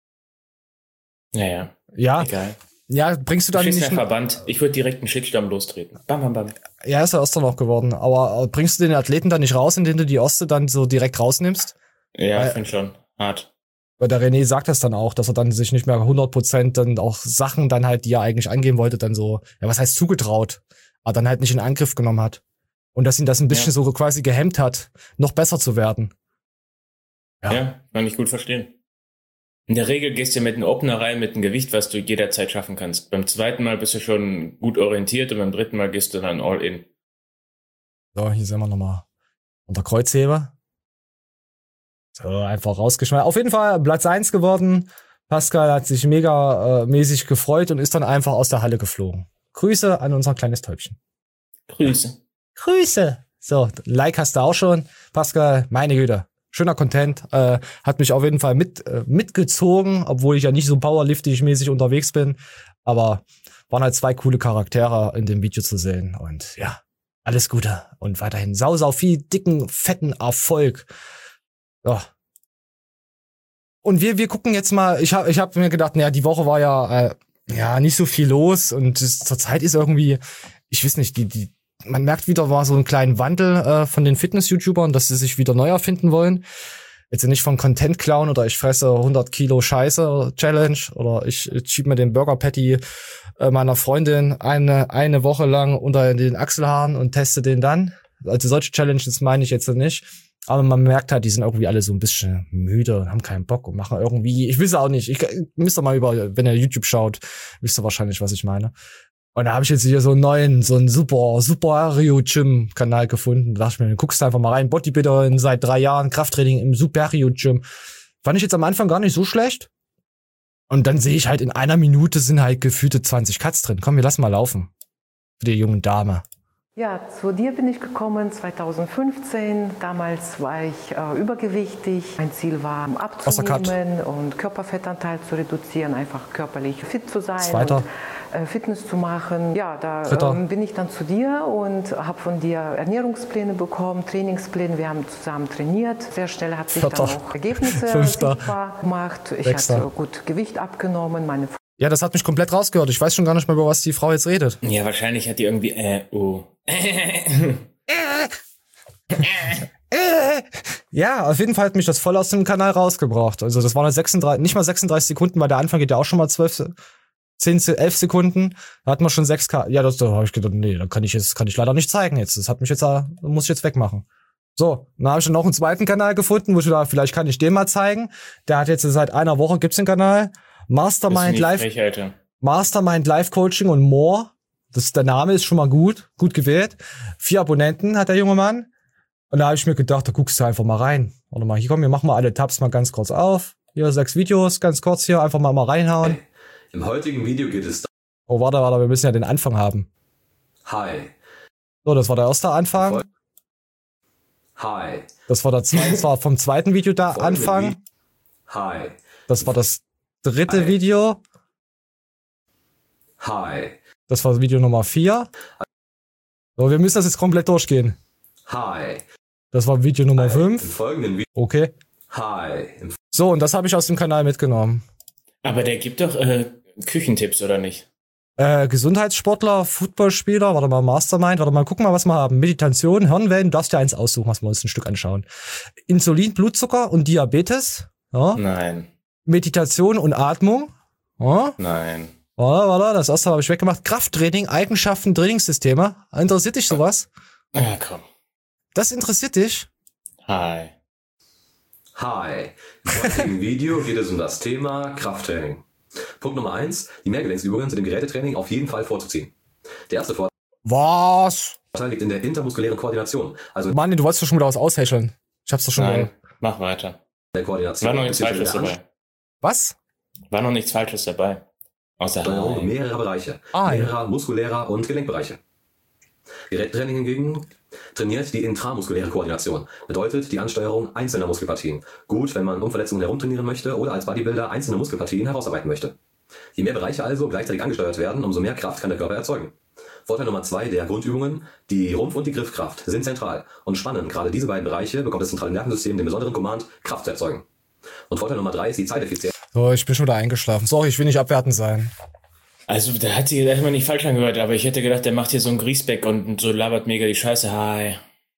Naja. Ja. Egal. Ja, bringst du dann nicht... Verband. Ich würde direkt einen Shitstorm lostreten. Bam, bam, bam. Ja, ist er Erster noch geworden. Aber bringst du den Athleten dann nicht raus, indem du die Erste dann so direkt rausnimmst? Ja, weil, ich finde schon. Hart. Weil der René sagt das dann auch, dass er dann sich nicht mehr hundert Prozent dann auch Sachen dann halt, die er eigentlich angehen wollte, dann so, ja, was heißt zugetraut, aber dann halt nicht in Angriff genommen hat. Und dass ihn das ein bisschen ja. so quasi gehemmt hat, noch besser zu werden. Ja, ja, kann ich gut verstehen. In der Regel gehst du mit einem Opener rein, mit einem Gewicht, was du jederzeit schaffen kannst. Beim zweiten Mal bist du schon gut orientiert und beim dritten Mal gehst du dann all in. So, hier sind wir nochmal unter Kreuzheber. So, einfach rausgeschmissen. Auf jeden Fall Platz eins geworden. Pascal hat sich mega äh, mäßig gefreut und ist dann einfach aus der Halle geflogen. Grüße an unser kleines Täubchen. Grüße. Grüße. So, Like hast du auch schon. Pascal, meine Güte. Schöner Content, äh, hat mich auf jeden Fall mit äh, mitgezogen, obwohl ich ja nicht so powerlifting-mäßig unterwegs bin. Aber waren halt zwei coole Charaktere in dem Video zu sehen. Und ja, alles Gute. Und weiterhin sau, sau viel dicken, fetten Erfolg. Ja. Und wir wir gucken jetzt mal, ich habe ich hab mir gedacht, naja, die Woche war ja äh, ja nicht so viel los. Und das, zur Zeit ist irgendwie, ich weiß nicht, die die man merkt wieder, war so einen kleinen Wandel äh, von den Fitness-YouTubern, dass sie sich wieder neu erfinden wollen. Jetzt nicht von Content klauen oder ich fresse hundert Kilo Scheiße Challenge oder ich, ich schieb mir den Burger Patty äh, meiner Freundin eine eine Woche lang unter den Achselhaaren und teste den dann. Also solche Challenges meine ich jetzt nicht. Aber man merkt halt, die sind irgendwie alle so ein bisschen müde und haben keinen Bock und machen irgendwie, ich weiß auch nicht, ich, ich müsst ihr mal über, wenn ihr YouTube schaut, wisst ihr wahrscheinlich, was ich meine. Und da habe ich jetzt hier so einen neuen, so einen super, super Ario-Gym-Kanal gefunden. Da dachte ich mir, dann guckst du einfach mal rein. Bodybuilderin seit drei Jahren, Krafttraining im Super Ario-Gym. Fand ich jetzt am Anfang gar nicht so schlecht. Und dann sehe ich halt, in einer Minute sind halt gefühlte zwanzig Cuts drin. Komm, wir lassen mal laufen. Für die junge Dame. Ja, zu dir bin ich gekommen zweitausendfünfzehn. Damals war ich äh, übergewichtig. Mein Ziel war, abzunehmen und Körperfettanteil zu reduzieren, einfach körperlich fit zu sein. Zweiter. Und Fitness zu machen. Ja, da ähm, bin ich dann zu dir und habe von dir Ernährungspläne bekommen, Trainingspläne. Wir haben zusammen trainiert. Sehr schnell hat sich Vierter. dann auch Ergebnisse Fünfter. sichtbar gemacht. Ich Sechster. hatte gut Gewicht abgenommen. Meine Ja, das hat mich komplett rausgehört. Ich weiß schon gar nicht mehr, über was die Frau jetzt redet. Ja, wahrscheinlich hat die irgendwie äh, oh. Ja, auf jeden Fall hat mich das voll aus dem Kanal rausgebracht. Also das waren halt sechsunddreißig, nicht mal sechsunddreißig Sekunden, weil der Anfang geht ja auch schon mal zwölf, zehn, elf Sekunden. Da hat man schon sechs K. Ja, das, da habe ich gedacht, nee, da kann ich jetzt, kann ich leider nicht zeigen jetzt. Das hat mich jetzt, da muss ich jetzt wegmachen. So, dann habe ich dann noch einen zweiten Kanal gefunden, wo ich da, vielleicht kann ich den mal zeigen. Der hat jetzt seit einer Woche gibt's den Kanal. Mastermind Live, frech, Mastermind Live Coaching und More. Das, der Name ist schon mal gut, gut gewählt. Vier Abonnenten hat der junge Mann. Und da habe ich mir gedacht, da guckst du einfach mal rein. Warte mal, hier komm, wir machen mal alle Tabs mal ganz kurz auf. Hier sechs Videos, ganz kurz hier, einfach mal mal reinhauen. Im heutigen Video geht es... Oh, warte, warte, wir müssen ja den Anfang haben. Hi. So, das war der erste Anfang. Hi. Das war der zweite, das war vom zweiten Video da Anfang. Hi. Das war das dritte Hi. Video. Hi. Das war Video Nummer vier. So, wir müssen das jetzt komplett durchgehen. Hi. Das war Video Nummer Im fünf. folgenden Video. Okay. Hi. Im So, und das habe ich aus dem Kanal mitgenommen. Aber der gibt doch äh, Küchentipps, oder nicht? Äh, Gesundheitssportler, Footballspieler, warte mal, Mastermind, warte mal, gucken mal, was wir haben. Meditation, Hirnwellen, du darfst dir eins aussuchen, was wir uns ein Stück anschauen. Insulin, Blutzucker und Diabetes. Ja. Nein. Meditation und Atmung. Ja. Nein. Warte, warte, das erste habe ich weggemacht. Krafttraining, Eigenschaften, Trainingssysteme. Interessiert dich sowas? Ja, komm. Das interessiert dich? Hi. Hi. Im heutigen Video geht es um das Thema Krafttraining. Punkt Nummer eins. Die Mehrgelenksübungen sind im Gerätetraining auf jeden Fall vorzuziehen. Der erste Vorteil Was? liegt in der intermuskulären Koordination. Also Mann, du wolltest doch schon wieder was aushäscheln. Ich hab's doch schon Nein, wieder. mach weiter. Der Koordination. War noch nichts Falsches dabei. Was? War noch nichts Falsches dabei. Außer Steuerung mehrerer Bereiche. Ah, ja. mehrerer muskulärer und Gelenkbereiche. Gerättraining hingegen trainiert die intramuskuläre Koordination. Bedeutet die Ansteuerung einzelner Muskelpartien. Gut, wenn man um Verletzungen herumtrainieren möchte oder als Bodybuilder einzelne Muskelpartien herausarbeiten möchte. Je mehr Bereiche also gleichzeitig angesteuert werden, umso mehr Kraft kann der Körper erzeugen. Vorteil Nummer zwei der Grundübungen, die Rumpf- und die Griffkraft sind zentral und spannen gerade diese beiden Bereiche, bekommt das zentrale Nervensystem den besonderen Command, Kraft zu erzeugen. Und Vorteil Nummer drei ist die Zeiteffizienz. So, ich bin schon wieder eingeschlafen. Sorry, ich will nicht abwertend sein. Also, da hat sie erstmal nicht falsch angehört, aber ich hätte gedacht, der macht hier so ein Griesbeck und so labert mega die Scheiße. Hi.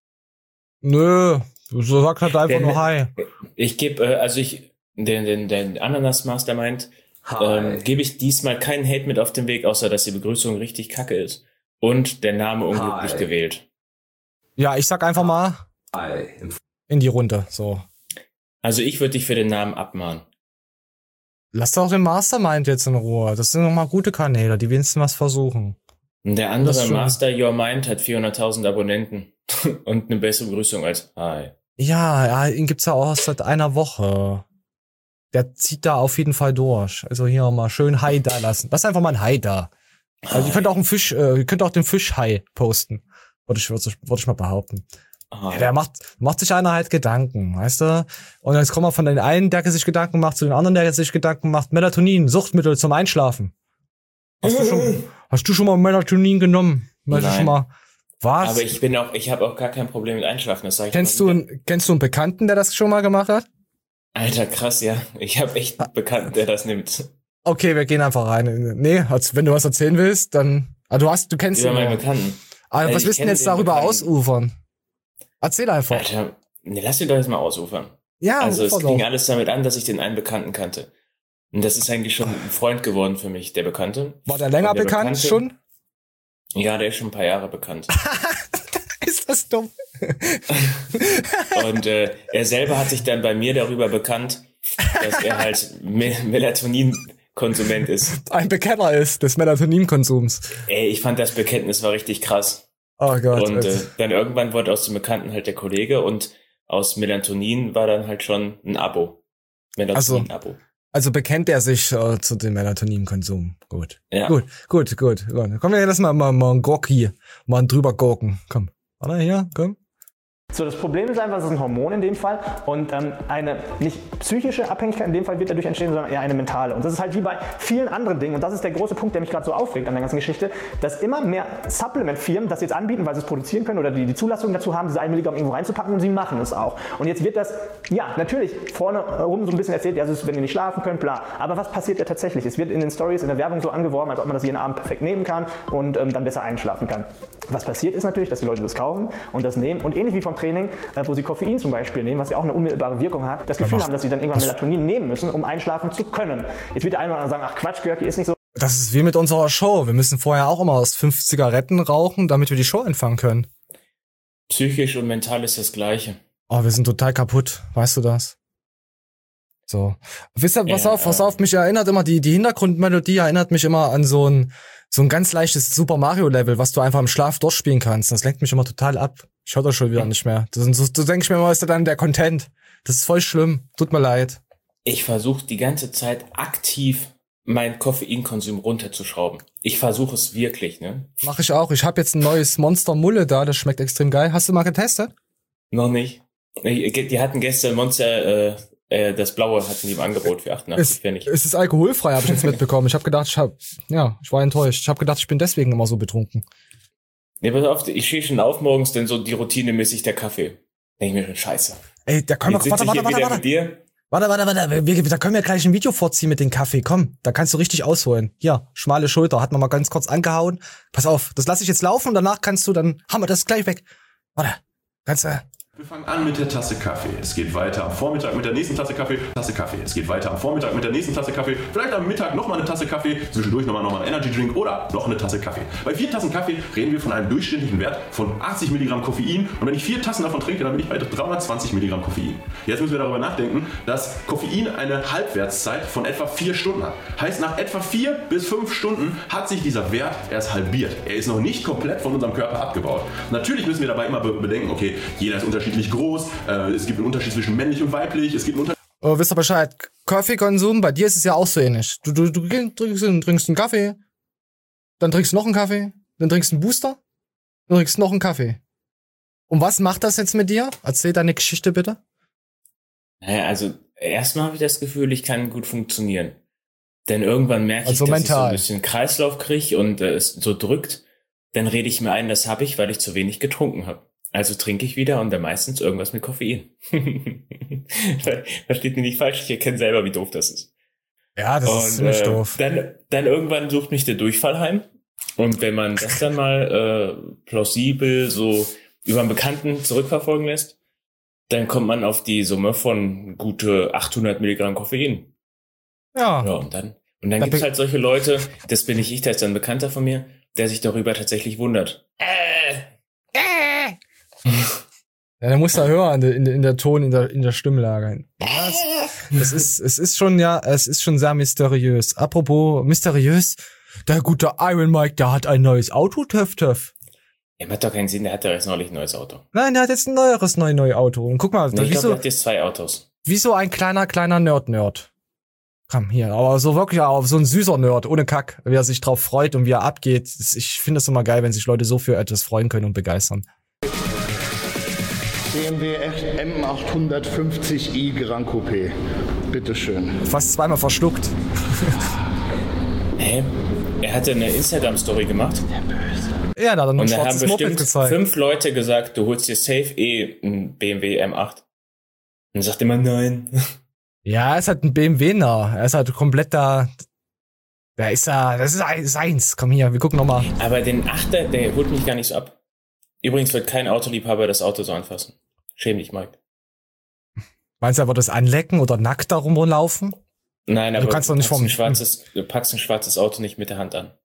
Nö, so sagt halt einfach Der- nur Hi. Ich gebe, äh, also ich, den, den, den Ananas-Mastermind, ähm, gebe ich diesmal keinen Hate mit auf den Weg, außer dass die Begrüßung richtig kacke ist. Und der Name unglücklich Hi. gewählt. Ja, ich sag einfach mal Hi. in die Runde. So. Also ich würde dich für den Namen abmahnen. Lass doch den Mastermind jetzt in Ruhe. Das sind nochmal gute Kanäle, die wenigstens was versuchen. Und der Das andere ist schon- Master Your Mind hat vierhunderttausend Abonnenten und eine bessere Begrüßung als Hi. Ja, ja, ihn gibt's ja auch seit einer Woche. Der zieht da auf jeden Fall durch. Also hier mal schön Hi da lassen. Lass einfach mal ein Hi da. Also ihr könnt auch einen Fisch, äh, ihr könnt auch den Fisch Hi posten. Würde ich, würde ich, würde ich mal behaupten. Hi. Ja, der macht, macht sich einer halt Gedanken, weißt du? Und jetzt kommen wir von den einen, der sich Gedanken macht, zu den anderen, der sich Gedanken macht. Melatonin, Suchtmittel zum Einschlafen. Hast du schon, hast du schon mal Melatonin genommen? Weißt du Nein. schon mal? Was? Aber ich bin auch, ich habe auch gar kein Problem mit Einschlafen. Das sag ich Kennst du, immer wieder. einen, kennst du einen Bekannten, der das schon mal gemacht hat? Alter, krass, ja. Ich habe echt einen Bekannten, der das nimmt. Okay, wir gehen einfach rein. Nee, als, wenn du was erzählen willst, dann. Ah, du hast, du kennst Über ihn. meinen auch. Bekannten. Aber Ey, was ich willst du denn kenne jetzt den darüber Bekannten. ausufern? Erzähl einfach. Alter, nee, lass mich doch jetzt mal ausufern. Ja, Also es ufer ging doch. alles damit an, dass ich den einen Bekannten kannte. Und das ist eigentlich schon ein Freund geworden für mich, der Bekannte. War der länger Und der bekannt Bekannte- schon? Ja, der ist schon ein paar Jahre bekannt. Ist das dumm? Und äh, er selber hat sich dann bei mir darüber bekannt, dass er halt Me Melatonin-Konsument ist. Ein Bekenner ist des Melatoninkonsums. Ey, ich fand das Bekenntnis war richtig krass. Oh Gott. Und äh, jetzt- dann irgendwann wurde aus dem Bekannten halt der Kollege und aus Melatonin war dann halt schon ein Abo. Melatonin-Abo. Also bekennt er sich äh, zu dem Melatoninkonsum. Gut. Ja. Gut, gut, gut. gut. Komm, wir lassen mal, mal, mal einen Grog hier. Mal einen drüber gurken. Komm. Warte hier, komm. So, das Problem ist einfach, es ist ein Hormon in dem Fall und ähm, eine nicht psychische Abhängigkeit in dem Fall wird dadurch entstehen, sondern eher eine mentale. Und das ist halt wie bei vielen anderen Dingen und das ist der große Punkt, der mich gerade so aufregt an der ganzen Geschichte, dass immer mehr Supplement-Firmen das jetzt anbieten, weil sie es produzieren können oder die die Zulassung dazu haben, diese ein Milligramm irgendwo reinzupacken und sie machen es auch. Und jetzt wird das, ja, natürlich vorne rum so ein bisschen erzählt, ja, das ist, wenn ihr nicht schlafen könnt, bla. Aber was passiert ja tatsächlich? Es wird in den Stories, in der Werbung so angeworben, als ob man das jeden Abend perfekt nehmen kann und ähm, dann besser einschlafen kann. Was passiert ist natürlich, dass die Leute das kaufen und das nehmen und ähnlich wie vom Training, äh, wo sie Koffein zum Beispiel nehmen, was ja auch eine unmittelbare Wirkung hat, das Gefühl haben, dass sie dann irgendwann Melatonin nehmen müssen, um einschlafen zu können. Jetzt wird der eine oder andere sagen, ach Quatsch, Görki, ist nicht so. Das ist wie mit unserer Show. Wir müssen vorher auch immer aus fünf Zigaretten rauchen, damit wir die Show anfangen können. Psychisch und mental ist das Gleiche. Oh, wir sind total kaputt. Weißt du das? So. Wisst ihr, pass Ja, auf, pass äh. auf, mich erinnert immer, die, die Hintergrundmelodie erinnert mich immer an so ein, so ein ganz leichtes Super Mario Level, was du einfach im Schlaf durchspielen kannst. Das lenkt mich immer total ab. Ich höre das schon wieder nicht mehr. Das, so, so denke ich mir immer, ist dann der Content. Das ist voll schlimm. Tut mir leid. Ich versuche die ganze Zeit aktiv meinen Koffeinkonsum runterzuschrauben. Ich versuche es wirklich, ne? Mach ich auch. Ich habe jetzt ein neues Monster Mulle da, das schmeckt extrem geil. Hast du mal getestet? Noch nicht. Die die hatten gestern Monster, äh, äh, das Blaue hatten die im Angebot für achtundachtzig Es, Pfennig. es ist alkoholfrei, habe ich jetzt mitbekommen. Ich habe gedacht, ich hab, ja, ich war enttäuscht. Ich habe gedacht, ich bin deswegen immer so betrunken. Nee, pass auf, ich stehe schon auf morgens, denn so die Routine mäßig der Kaffee. Denk ich mir schon, scheiße. Ey, da können wir, Jetzt sitze warte, ich warte, hier warte, wieder warte. mit dir. Warte, warte, warte. Wir, da können wir gleich ein Video vorziehen mit dem Kaffee. Komm, da kannst du richtig ausholen. Hier, schmale Schulter, hat man mal ganz kurz angehauen. Pass auf, das lasse ich jetzt laufen und danach kannst du, dann haben wir das gleich weg. Warte, kannst du, Wir fangen an mit der Tasse Kaffee. Es geht weiter am Vormittag mit der nächsten Tasse Kaffee. Tasse Kaffee. Es geht weiter am Vormittag mit der nächsten Tasse Kaffee. Vielleicht am Mittag nochmal eine Tasse Kaffee. Zwischendurch nochmal noch mal einen Energy Drink oder noch eine Tasse Kaffee. Bei vier Tassen Kaffee reden wir von einem durchschnittlichen Wert von achtzig Milligramm Koffein. Und wenn ich vier Tassen davon trinke, dann bin ich bei dreihundertzwanzig Milligramm Koffein. Jetzt müssen wir darüber nachdenken, dass Koffein eine Halbwertszeit von etwa vier Stunden hat. Heißt, nach etwa vier bis fünf Stunden hat sich dieser Wert erst halbiert. Er ist noch nicht komplett von unserem Körper abgebaut. Natürlich müssen wir dabei immer bedenken, okay, jeder ist unterschiedlich groß. Es gibt einen Unterschied zwischen männlich und weiblich. Es gibt einen Unterschied. Oh, wisst ihr Bescheid? Kaffeekonsum, bei dir ist es ja auch so ähnlich. Du, du, du trinkst, trinkst einen Kaffee, dann trinkst du noch einen Kaffee, dann trinkst du einen Booster, dann trinkst du noch einen Kaffee. Und was macht das jetzt mit dir? Erzähl deine Geschichte bitte. Naja, also erstmal habe ich das Gefühl, ich kann gut funktionieren. Denn irgendwann merke also ich, dass mental. ich so ein bisschen Kreislauf kriege und äh, es so drückt. Dann rede ich mir ein, das habe ich, weil ich zu wenig getrunken habe. Also trinke ich wieder und dann meistens irgendwas mit Koffein. Versteht mich nicht falsch, ich erkenne selber, wie doof das ist. Ja, das und, ist ziemlich äh, doof. Dann, dann irgendwann sucht mich der Durchfall heim. Und wenn man das dann mal äh, plausibel so über einen Bekannten zurückverfolgen lässt, dann kommt man auf die Summe von gute achthundert Milligramm Koffein. Ja. Ja, und dann, und dann Da gibt's be- halt solche Leute, das bin nicht ich, da ist ein Bekannter von mir, der sich darüber tatsächlich wundert. Äh, äh. Ja, da muss er hören in, in der Ton, in der, in der Stimmlage. Ja, es, es ist, es ist schon, ja, es ist schon sehr mysteriös. Apropos mysteriös, der gute Iron Mike, der hat ein neues Auto, töff, töff. Ja, macht doch keinen Sinn, der hat ja jetzt neulich ein neues Auto. Nein, der hat jetzt ein neueres, neu, neu Auto. Und guck mal, Nee, da, ich wie, glaube, so, der hat jetzt zwei Autos. wie so ein kleiner, kleiner Nerd-Nerd. Komm, hier, aber so wirklich auch so ein süßer Nerd, ohne Kack, wie er sich drauf freut und wie er abgeht. Das- Ich finde es immer geil, wenn sich Leute so für etwas freuen können und begeistern. B M W M achthundertfünfzig i Grand Coupé. Bitteschön. Fast zweimal verschluckt. Hä? Er hatte eine Instagram-Story gemacht. Ja, da hat er noch ein Und da haben schwarzes Moped bestimmt gezeigt. fünf Leute gesagt, du holst dir safe eh ein B M W M acht. Und er sagt immer nein. Ja, er ist halt ein B M W-nah. Er ist halt komplett da. Da ist er, das ist ein- seins. Komm hier, wir gucken nochmal. Aber den Achter, der holt mich gar nicht so ab. Übrigens wird kein Autoliebhaber das Auto so anfassen. Schäm dich, Mike. Meinst du, er wird das anlecken oder nackt da rumlaufen? Nein, Du aber kannst doch nicht packst vom- ein schwarzes, du packst ein schwarzes Auto nicht mit der Hand an.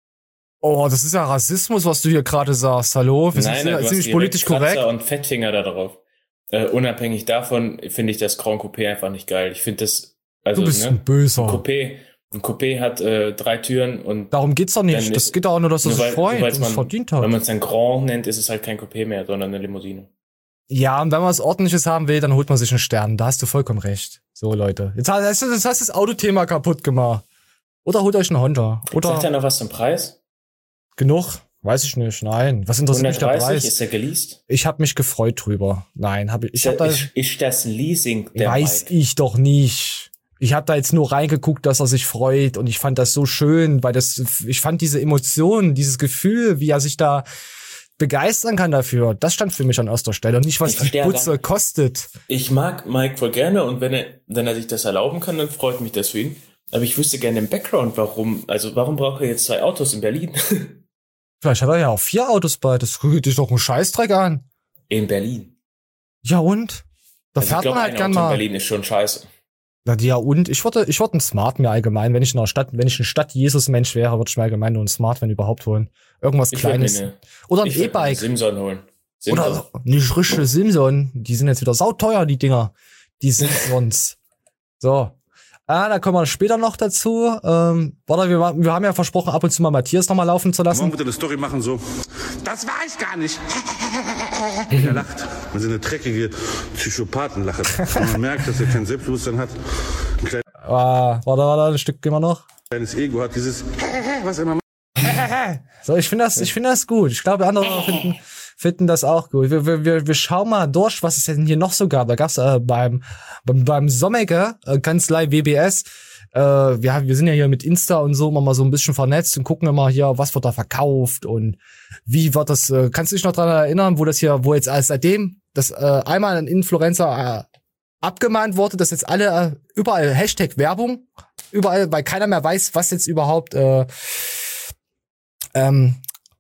Oh, das ist ja Rassismus, was du hier gerade sagst. Hallo? Wir Nein, sind du ja hast ziemlich direkt politisch Kratzer korrekt. und Fettfinger da drauf. Äh, unabhängig davon finde ich das Grand Coupé einfach nicht geil. Ich finde das, also, Du bist ne, ein Böser. Ein Coupé, ein Coupé hat äh, drei Türen und Darum geht's doch nicht. dann Das ist- geht doch auch nur, dass er nur sich weil- freut nur weil's und es man- verdient hat. Wenn man es dann Grand nennt, ist es halt kein Coupé mehr, sondern eine Limousine. Ja, und wenn man was Ordentliches haben will, dann holt man sich einen Stern. Da hast du vollkommen recht. So, Leute. Jetzt hast du das, hast das Autothema kaputt gemacht. Oder holt euch einen Honda. Oder Sagt er noch was zum Preis? genug? Weiß ich nicht. Nein. Was interessiert mich der hundertdreißig, Preis? ist er geleast? Ich habe mich gefreut drüber. Nein, habe ich. Ich habe da. ist, ist das Leasing der Weiß Mike? ich doch nicht. Ich habe da jetzt nur reingeguckt, dass er sich freut und ich fand das so schön, weil das, ich fand diese Emotionen, dieses Gefühl, wie er sich da begeistern kann dafür, das stand für mich an erster Stelle und nicht, was Ich die verstehe Butze gar- kostet. Ich mag Mike voll gerne und wenn er, wenn er sich das erlauben kann, dann freut mich das für ihn. Aber ich wüsste gerne im Background, warum, also warum braucht er jetzt zwei Autos in Berlin? Vielleicht hat er ja auch vier Autos bei, das geht dich doch einen Scheißdreck an. In Berlin. Ja und? Da Also ich fährt glaub, man halt ein gern Auto in mal. Berlin ist schon scheiße. Na, ja und? Ich würde, ich würde ein Smart mir allgemein, wenn ich in einer Stadt, wenn ich ein Stadt-Jesus-Mensch wäre, würde ich mir allgemein nur ein Smart, wenn überhaupt holen. Irgendwas Ich würd mir Kleines. eine- Oder ein ich würd mir eine E-Bike. Simson holen. Simson. Oder nicht richtige Simson. Die sind jetzt wieder sauteuer, die Dinger. Die Simsons. So. Ah, da kommen wir später noch dazu. Ähm, warte, wir, wir haben ja versprochen, ab und zu mal Matthias noch mal laufen zu lassen. Morgen wird er eine Story machen so, das war ich gar nicht. Er lacht. Man sind eine dreckige Psychopathenlache. Und man merkt, dass er kein Selbstbewusstsein hat. Ein kleines, Ah, warte, warte, ein Stück gehen wir noch. kleines Ego hat. Dieses, was er immer macht. So, ich finde das, ich finde das gut. Ich glaube, andere finden, finden das auch gut. Wir, wir, wir, wir schauen mal durch, was es denn hier noch so gab. Da gab's äh, beim, beim, beim Sommecker, äh, Kanzlei W B S, äh, wir, wir sind ja hier mit Insta und so immer mal so ein bisschen vernetzt und gucken immer hier, was wird da verkauft und wie wird das, äh, kannst du dich noch dran erinnern, wo das hier, wo jetzt als seitdem, das äh, einmal ein Influencer äh, abgemahnt wurde, dass jetzt alle äh, überall Hashtag Werbung, überall, weil keiner mehr weiß, was jetzt überhaupt äh, ähm,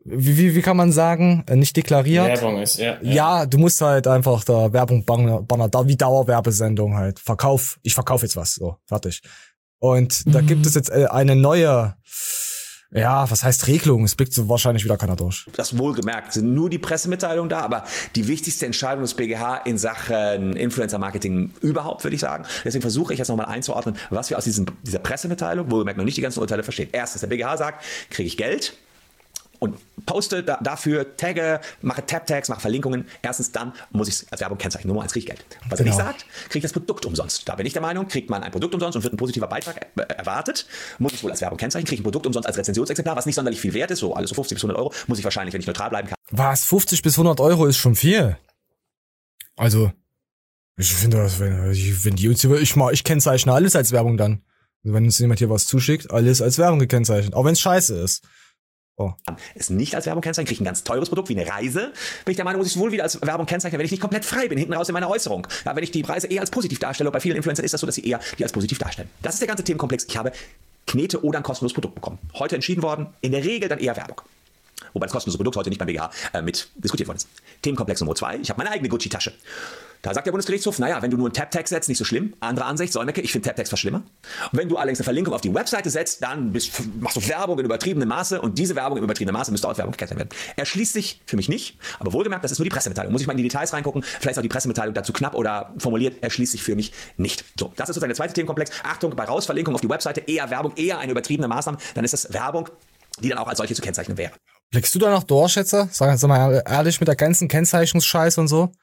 wie, wie, wie kann man sagen, nicht deklariert? Werbung ist, ja. Ja, ja du musst halt einfach da Werbung bannen, da wie Dauerwerbesendung halt. Verkauf, ich verkaufe jetzt was, so, fertig. Und da gibt es jetzt eine neue, ja, was heißt Regelung? Es blickt so wahrscheinlich wieder keiner durch. Das wohlgemerkt sind nur die Pressemitteilungen da, aber die wichtigste Entscheidung des B G H in Sachen Influencer-Marketing überhaupt, würde ich sagen. Deswegen versuche ich jetzt nochmal einzuordnen, was wir aus diesem, dieser Pressemitteilung, wohlgemerkt noch nicht die ganzen Urteile, verstehen. Erstens, der B G H sagt, kriege ich Geld und poste da, dafür, tagge, mache Tap-Tags, mache Verlinkungen. Erstens, dann muss ich es als Werbung kennzeichnen, Nummer eins kriege ich Geld. Was genau. er nicht sagt, kriege ich das Produkt umsonst. Da bin ich der Meinung, kriegt man ein Produkt umsonst und wird ein positiver Beitrag erwartet, muss ich wohl als Werbung kennzeichnen, kriege ich ein Produkt umsonst als Rezensionsexemplar, was nicht sonderlich viel wert ist, so alles so fünfzig bis hundert Euro, muss ich wahrscheinlich, wenn ich neutral bleiben kann. Was, fünfzig bis hundert Euro ist schon viel? Also, ich finde das, wenn, wenn die uns, ich mal, ich kennzeichne alles als Werbung dann. Also wenn uns jemand hier was zuschickt, alles als Werbung gekennzeichnet, auch wenn es scheiße ist. Oh. Es nicht als Werbung kennzeichnen, kriege ich ein ganz teures Produkt wie eine Reise. Bin ich der Meinung, muss ich es wohl wieder als Werbung kennzeichnen, wenn ich nicht komplett frei bin, hinten raus in meiner Äußerung. Ja, wenn ich die Preise eher als positiv darstelle, und bei vielen Influencern ist das so, dass sie eher die als positiv darstellen. Das ist der ganze Themenkomplex. Ich habe Knete oder ein kostenloses Produkt bekommen. Heute entschieden worden, in der Regel dann eher Werbung. Wobei das kostenlose Produkt heute nicht beim B G H äh, mit diskutiert worden ist. Themenkomplex Nummer zwei, ich habe meine eigene Gucci-Tasche. Da sagt der Bundesgerichtshof, naja, wenn du nur einen Tap-Tag setzt, nicht so schlimm. Andere Ansicht, Solmecke, ich finde Tap-Tags fast schlimmer. Und wenn du allerdings eine Verlinkung auf die Webseite setzt, dann bist, machst du Werbung in übertriebenem Maße und diese Werbung in übertriebenem Maße müsste auch Werbung gekennzeichnet werden. Erschließt sich für mich nicht, aber wohlgemerkt, das ist nur die Pressemitteilung. Muss ich mal in die Details reingucken, vielleicht ist auch die Pressemitteilung dazu knapp oder formuliert, erschließt sich für mich nicht. So, das ist sozusagen der zweite Themenkomplex. Achtung, bei Rausverlinkung auf die Webseite eher Werbung, eher eine übertriebene Maßnahme, dann ist das Werbung, die dann auch als solche zu kennzeichnen wäre. Blickst du da noch durch, Schätzer? Sag jetzt mal ehrlich mit der ganzen Kennzeichnungsscheiß und so?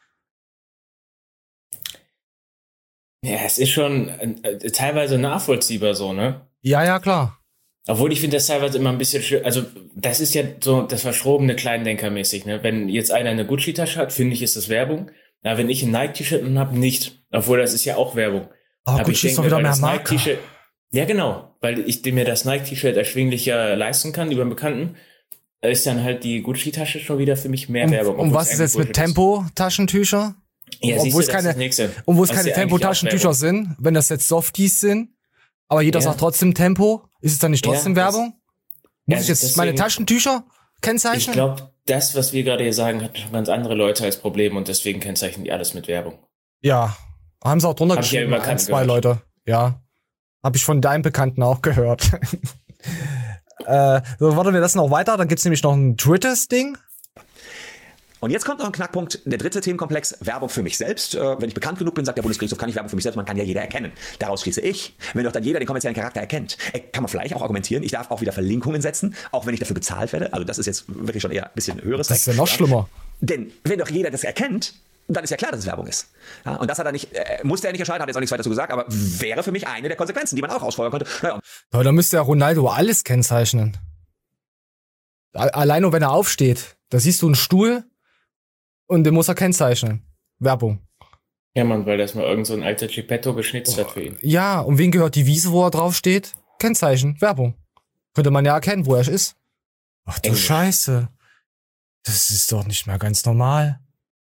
Ja, es ist schon äh, teilweise nachvollziehbar so, ne? Ja, ja, klar. Obwohl ich finde das teilweise immer ein bisschen schön, also das ist ja so das verschrobene Kleindenkermäßig, ne? Wenn jetzt einer eine Gucci-Tasche hat, finde ich, ist das Werbung. Na, wenn ich ein Nike-T-Shirt habe, nicht. Obwohl, das ist ja auch Werbung. Aber, Aber Gucci ist doch wieder mehr Marke. Ja, genau. Weil ich mir das Nike-T-Shirt erschwinglicher leisten kann über einen Bekannten, ist dann halt die Gucci-Tasche schon wieder für mich mehr und, Werbung. Und was ist jetzt mit Tempo-Taschentücher? Ja, und wo es keine, und wo es keine Tempo-Taschentücher sind, wenn das jetzt Softies sind, aber jeder ja. sagt trotzdem Tempo, ist es dann nicht trotzdem ja, Werbung? Muss ja, ich jetzt deswegen, meine Taschentücher kennzeichnen? Ich glaube, das, was wir gerade hier sagen, hat schon ganz andere Leute als Problem und deswegen kennzeichnen die alles mit Werbung. Ja, haben sie auch drunter Hab geschrieben, ein, zwei gehört. Leute. Ja, habe ich von deinem Bekannten auch gehört. äh, so, warten wir das noch weiter, dann gibt's nämlich noch ein drittes Ding. Und jetzt kommt noch ein Knackpunkt, der dritte Themenkomplex, Werbung für mich selbst. Äh, wenn ich bekannt genug bin, sagt der Bundesgerichtshof, kann ich Werbung für mich selbst, man kann ja jeder erkennen. Daraus schließe ich, wenn doch dann jeder den kommerziellen Charakter erkennt, äh, kann man vielleicht auch argumentieren, ich darf auch wieder Verlinkungen setzen, auch wenn ich dafür bezahlt werde. Also das ist jetzt wirklich schon eher ein bisschen höheres. Das ist ja noch schlimmer. Denn wenn doch jeder das erkennt, dann ist ja klar, dass es Werbung ist. Ja, und das hat er nicht, äh, musste er nicht entscheiden, hat jetzt auch nichts weiter dazu gesagt, aber wäre für mich eine der Konsequenzen, die man auch ausfeuern könnte. Naja. Aber da müsste ja Ronaldo alles kennzeichnen. Allein nur wenn er aufsteht, da siehst du einen Stuhl, und den muss er kennzeichnen. Werbung. Ja, Mann, weil das mal irgend so ein alter Geppetto geschnitzt oh. hat für ihn. Ja, und wem gehört die Wiese, wo er drauf steht? Kennzeichen, Werbung. Könnte man ja erkennen, wo er ist. Ach du Englisch. Scheiße. Das ist doch nicht mehr ganz normal.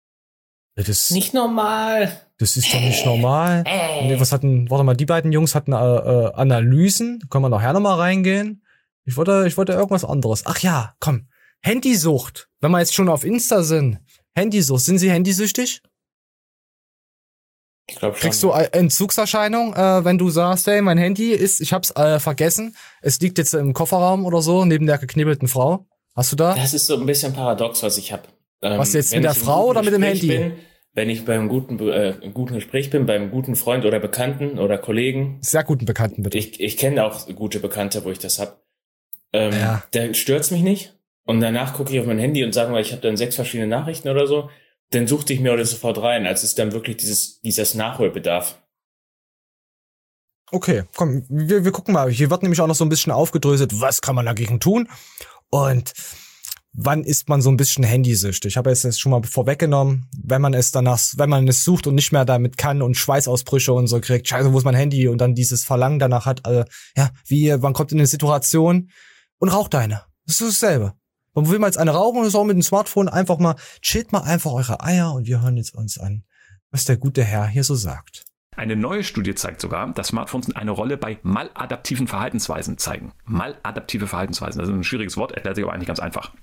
Das nicht normal. Das ist doch nicht normal. Nee, was hatten, warte mal, die beiden Jungs hatten äh, äh, Analysen. Können wir nachher nochmal reingehen? Ich wollte, ich wollte irgendwas anderes. Ach ja, komm. Handysucht. Wenn wir jetzt schon auf Insta sind. Handysucht. Sind Sie handysüchtig? Ich glaube schon. Kriegst du Entzugserscheinung, äh, wenn du sagst, hey, mein Handy ist, ich hab's äh, vergessen, es liegt jetzt im Kofferraum oder so, neben der geknebelten Frau. Hast du da? Das ist so ein bisschen paradox, was ich habe. Ähm, was jetzt mit der Frau oder mit dem Handy? Bin, wenn ich beim guten, äh, guten Gespräch bin, beim guten Freund oder Bekannten oder Kollegen. Sehr guten Bekannten, bitte. Ich, ich kenne auch gute Bekannte, wo ich das hab. Ähm, ja. Der stört's mich nicht. Und danach gucke ich auf mein Handy und sage mal, ich habe dann sechs verschiedene Nachrichten oder so. Dann suchte ich mir alles sofort rein, als ist dann wirklich dieses, dieses Nachholbedarf. Okay, komm, wir, wir gucken mal. Hier wird nämlich auch noch so ein bisschen aufgedröselt, was kann man dagegen tun? Und wann ist man so ein bisschen handysüchtig? Ich habe es jetzt schon mal vorweggenommen, wenn man es danach, wenn man es sucht und nicht mehr damit kann und Schweißausbrüche und so kriegt, scheiße, wo ist mein Handy? Und dann dieses Verlangen danach hat, also, ja, wie, man kommt in eine Situation und raucht eine. Das ist dasselbe. Man will mal jetzt eine rauchen und so mit dem Smartphone einfach mal, chillt mal einfach eure Eier und wir hören jetzt uns an, was der gute Herr hier so sagt. Eine neue Studie zeigt sogar, dass Smartphones eine Rolle bei maladaptiven Verhaltensweisen zeigen. Maladaptive Verhaltensweisen, das ist ein schwieriges Wort, erklärt sich aber eigentlich ganz einfach.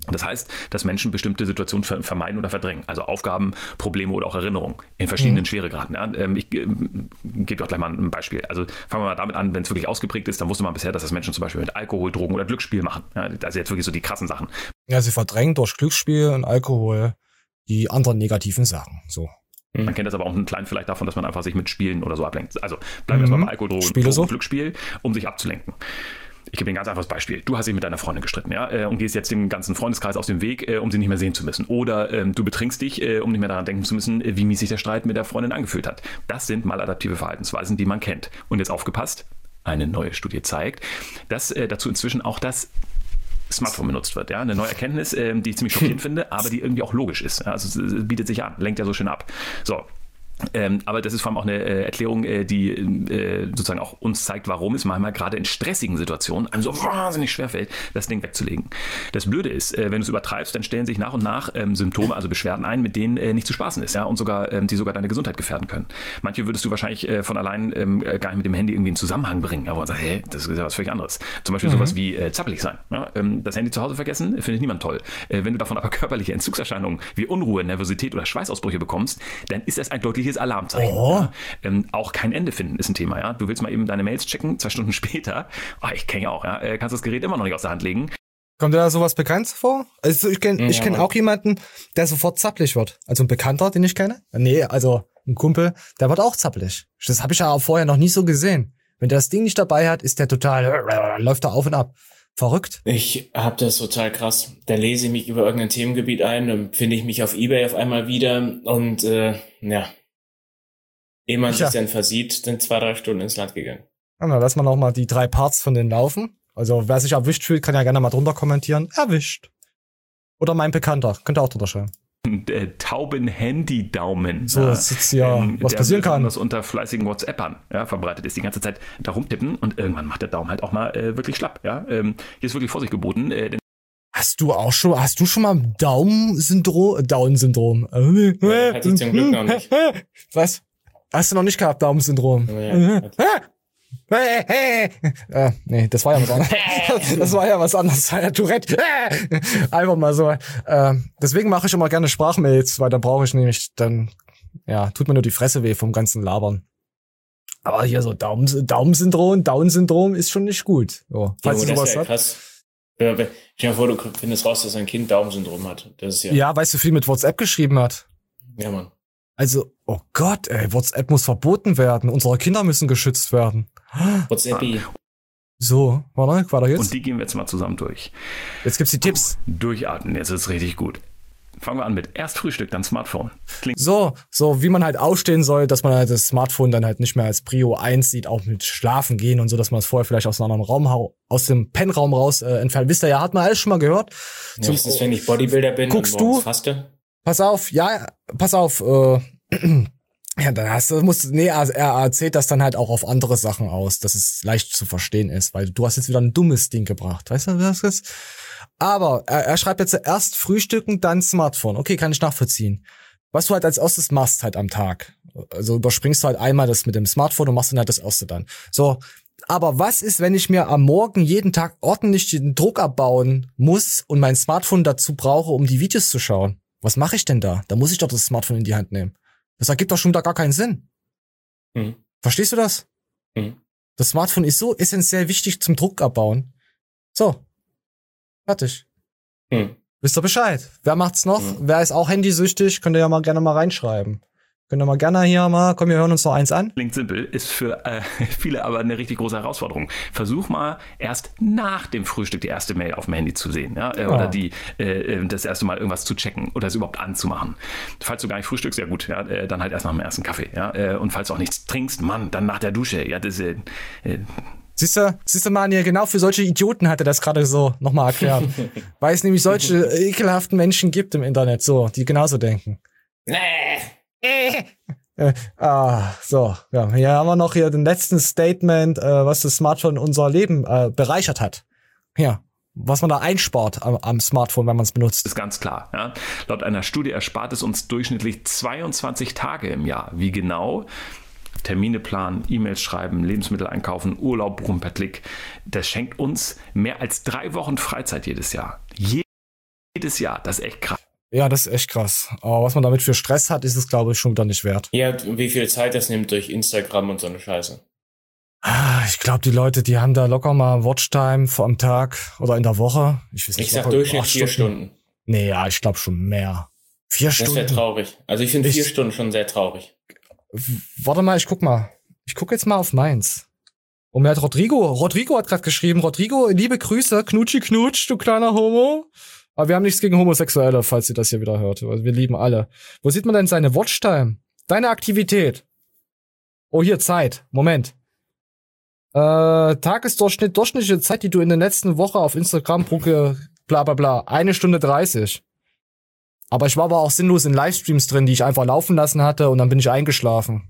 Das heißt, dass Menschen bestimmte Situationen vermeiden oder verdrängen. Also Aufgaben, Probleme oder auch Erinnerungen in verschiedenen mhm. Schweregraden. Ja, ich äh, gebe auch gleich mal ein Beispiel. Also fangen wir mal damit an, wenn es wirklich ausgeprägt ist, dann wusste man bisher, dass das Menschen zum Beispiel mit Alkohol, Drogen oder Glücksspiel machen. Ja, also jetzt wirklich so die krassen Sachen. Ja, sie verdrängen durch Glücksspiel und Alkohol die anderen negativen Sachen. So. Man kennt das aber auch im Kleinen vielleicht davon, dass man einfach sich mit Spielen oder so ablenkt. Also bleiben wir mhm. erstmal bei Alkohol, Drogen, Drogen so. Glücksspiel, um sich abzulenken. Ich gebe dir ein ganz einfaches Beispiel. Du hast dich mit deiner Freundin gestritten, ja, und gehst jetzt dem ganzen Freundeskreis aus dem Weg, um sie nicht mehr sehen zu müssen. Oder ähm, du betrinkst dich, äh, um nicht mehr daran denken zu müssen, wie mies sich der Streit mit der Freundin angefühlt hat. Das sind maladaptive Verhaltensweisen, die man kennt. Und jetzt aufgepasst, eine neue Studie zeigt, dass äh, dazu inzwischen auch das Smartphone benutzt wird. Ja? Eine neue Erkenntnis, äh, die ich ziemlich schockierend finde, aber die irgendwie auch logisch ist. Ja? Also es bietet sich an, lenkt ja so schön ab. So. Ähm, aber das ist vor allem auch eine äh, Erklärung, äh, die äh, sozusagen auch uns zeigt, warum es manchmal gerade in stressigen Situationen einem so wahnsinnig schwerfällt, das Ding wegzulegen. Das Blöde ist, äh, wenn du es übertreibst, dann stellen sich nach und nach ähm, Symptome, also Beschwerden ein, mit denen äh, nicht zu spaßen ist, ja, und sogar, ähm, die sogar deine Gesundheit gefährden können. Manche würdest du wahrscheinlich äh, von allein ähm, gar nicht mit dem Handy irgendwie in Zusammenhang bringen, aber man sagt, hä, das ist ja was völlig anderes. Zum Beispiel mhm. sowas wie äh, zappelig sein. Ja? Ähm, das Handy zu Hause vergessen, findet niemand toll. Äh, wenn du davon aber körperliche Entzugserscheinungen wie Unruhe, Nervosität oder Schweißausbrüche bekommst, dann ist das ein deutliches Alarmzeichen. Oh. Ja, ähm, auch kein Ende finden ist ein Thema. Ja? Du willst mal eben deine Mails checken, zwei Stunden später. Oh, ich kenne ja auch, ja? Kannst das Gerät immer noch nicht aus der Hand legen. Kommt dir da sowas bekannt vor? Also ich kenne ich kenn auch jemanden, der sofort zappelig wird. Also ein Bekannter, den ich kenne. Nee, also ein Kumpel, der wird auch zappelig. Das habe ich ja auch vorher noch nie so gesehen. Wenn der das Ding nicht dabei hat, ist der total, läuft da auf und ab. Verrückt. Ich hab das total krass. Da lese ich mich über irgendein Themengebiet ein, dann finde ich mich auf eBay auf einmal wieder und äh, ja. Ehe man sich dann versieht, sind zwei, drei Stunden ins Land gegangen. Ja, dann lassen wir noch mal die drei Parts von denen laufen. Also wer sich erwischt fühlt, kann ja gerne mal drunter kommentieren. Erwischt. Oder mein Bekannter. Könnt ihr auch drunter schreiben. Äh, Tauben-Handy-Daumen. So, das ist ja, ähm, was passieren kann. Das unter fleißigen WhatsAppern ja, verbreitet ist. Die ganze Zeit da rumtippen und irgendwann macht der Daumen halt auch mal äh, wirklich schlapp. Ja? Ähm, hier ist wirklich Vorsicht geboten. Äh, denn Hast du auch schon, hast du schon mal Daumen-Syndrom? Down-Syndrom. Ja, hatte ich zum Glück noch nicht. Was? Hast du noch nicht gehabt, Daumen-Syndrom? Ja, Hey, hey. Äh, nee, das war ja was anderes. Das war ja was anderes. Das war ja Tourette. Einfach mal so. Äh, deswegen mache ich immer gerne Sprachmails, weil da brauche ich nämlich, dann, ja, tut mir nur die Fresse weh vom ganzen Labern. Aber hier so Daumen, Daumen-Syndrom, Down-Syndrom ist schon nicht gut. So, falls ja, du sowas ja hast. Krass. Stell dir vor, du findest raus, dass ein Kind Daumen-Syndrom hat. Das ist ja. Ja, weißt du, viel mit WhatsApp geschrieben hat. Ja, Mann. Also, oh Gott, ey, WhatsApp muss verboten werden. Unsere Kinder müssen geschützt werden. WhatsApp. So, warte, weiter jetzt. Und die gehen wir jetzt mal zusammen durch. Jetzt gibt's die Tipps. Durchatmen, jetzt ist richtig gut. Fangen wir an mit erst Frühstück, dann Smartphone. Klingt so, so wie man halt aufstehen soll, dass man halt das Smartphone dann halt nicht mehr als Prio eins sieht, auch mit Schlafen gehen und so, dass man es vorher vielleicht aus einem anderen Raum, aus dem Pennraum raus äh, entfernt. Wisst ihr, ja, hat man alles schon mal gehört. Ja, was ist, wenn ich Bodybuilder bin guckst und du, faste? Pass auf, ja, pass auf, äh, ja, dann hast du, musst, nee, er erzählt das dann halt auch auf andere Sachen aus, dass es leicht zu verstehen ist, weil du hast jetzt wieder ein dummes Ding gebracht, weißt du, was das ist? Aber er, er schreibt jetzt erst Frühstücken, dann Smartphone. Okay, kann ich nachvollziehen. Was du halt als erstes machst halt am Tag. Also überspringst du halt einmal das mit dem Smartphone und machst dann halt das erste dann. So, aber was ist, wenn ich mir am Morgen jeden Tag ordentlich den Druck abbauen muss und mein Smartphone dazu brauche, um die Videos zu schauen? Was mache ich denn da? Da muss ich doch das Smartphone in die Hand nehmen. Das ergibt doch schon da gar keinen Sinn. Mhm. Verstehst du das? Mhm. Das Smartphone ist so essentiell wichtig zum Druck abbauen. So. Fertig. Mhm. Wisst ihr Bescheid? Wer macht's noch? Mhm. Wer ist auch handysüchtig? Könnt ihr ja mal gerne mal reinschreiben. Könnt ihr mal gerne hier mal, komm, wir hören uns noch eins an. Klingt simpel, ist für äh, viele aber eine richtig große Herausforderung. Versuch mal erst nach dem Frühstück die erste Mail auf dem Handy zu sehen, ja, ja. Oder die äh, das erste Mal irgendwas zu checken oder es überhaupt anzumachen. Falls du gar nicht frühstückst, ja gut, ja, äh, dann halt erst nach dem ersten Kaffee, ja, äh, und falls du auch nichts trinkst, Mann, dann nach der Dusche, ja, das äh, äh, Siehst du, siehst du, Mann, hier genau für solche Idioten hat er das gerade so nochmal erklärt. Weil es nämlich solche ekelhaften Menschen gibt im Internet, so, die genauso denken. Nee. Äh, ah, so, ja, hier haben wir noch hier den letzten Statement, äh, was das Smartphone unser Leben äh, bereichert hat. Ja, was man da einspart am, am Smartphone, wenn man es benutzt. Ist ganz klar. Ja. Laut einer Studie erspart es uns durchschnittlich zweiundzwanzig Tage im Jahr. Wie genau? Termine planen, E-Mails schreiben, Lebensmittel einkaufen, Urlaub buchen per Klick. Das schenkt uns mehr als drei Wochen Freizeit jedes Jahr. Je Jedes Jahr, das ist echt krass. Ja, das ist echt krass. Aber was man damit für Stress hat, ist es, glaube ich, schon wieder nicht wert. Ja, wie viel Zeit das nimmt durch Instagram und so eine Scheiße. Ich glaube, die Leute, die haben da locker mal Watchtime vor am Tag oder in der Woche. Ich weiß nicht, Ich sag Durchschnitt vier Stunden. Nee, ja, ich glaube schon mehr. Vier Stunden? Das wäre traurig. Also ich finde vier Stunden schon sehr traurig. Warte mal, ich guck mal. Ich guck jetzt mal auf meins. Und mir hat Rodrigo, Rodrigo hat gerade geschrieben, Rodrigo, liebe Grüße, Knutschi Knutsch, du kleiner Homo. Aber wir haben nichts gegen Homosexuelle, falls ihr das hier wieder hört. Also wir lieben alle. Wo sieht man denn seine Watchtime? Deine Aktivität. Oh, hier, Zeit. Moment. Äh, Tagesdurchschnitt, durchschnittliche Zeit, die du in der letzten Woche auf Instagram brucke, bla bla bla. Eine Stunde dreißig. Aber ich war aber auch sinnlos in Livestreams drin, die ich einfach laufen lassen hatte und dann bin ich eingeschlafen.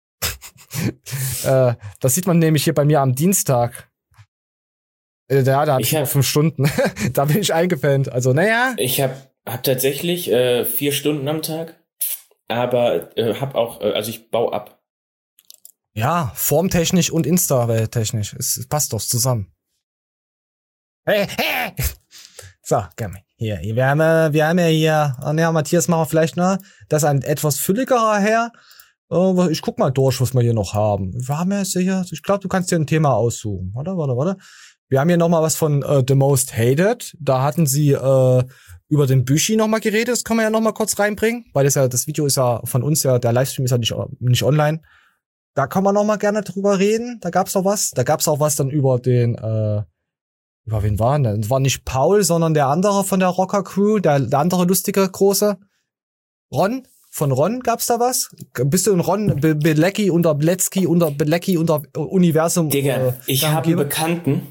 äh, das sieht man nämlich hier bei mir am Dienstag. Äh, da, da hatte ich, ich hab, fünf Stunden. Da bin ich eingepennt. Also, naja. Ich hab, hab tatsächlich äh, vier Stunden am Tag, aber äh, hab auch, äh, also ich baue ab. Ja, formtechnisch und Insta-technisch. Es passt doch zusammen. Hey, hey! So, komm. Hier, wir haben, wir haben ja hier, oh, ja, Matthias, machen wir vielleicht, ne? Das ist ein etwas fülligerer Herr. Uh, ich guck mal durch, was wir hier noch haben. Wir haben ja hier, ich glaube, du kannst dir ein Thema aussuchen. Warte, warte, warte. Wir haben hier noch mal was von uh, The Most Hated. Da hatten sie uh, über den Büchi noch mal geredet. Das können wir ja noch mal kurz reinbringen, weil das ja, das Video ist ja von uns ja, der Livestream ist ja nicht, nicht online. Da kann man noch mal gerne drüber reden. Da gab's noch was. Da gab's auch was dann über den, äh, über wen war denn? Das war nicht Paul, sondern der andere von der Rocker Crew, der, der andere lustige große. Ron? Von Ron gab's da was? Bist du in Ron Be Belecki unter Bletzki unter Belecki unter Universum? Digga, äh, ich habe einen Bekannten.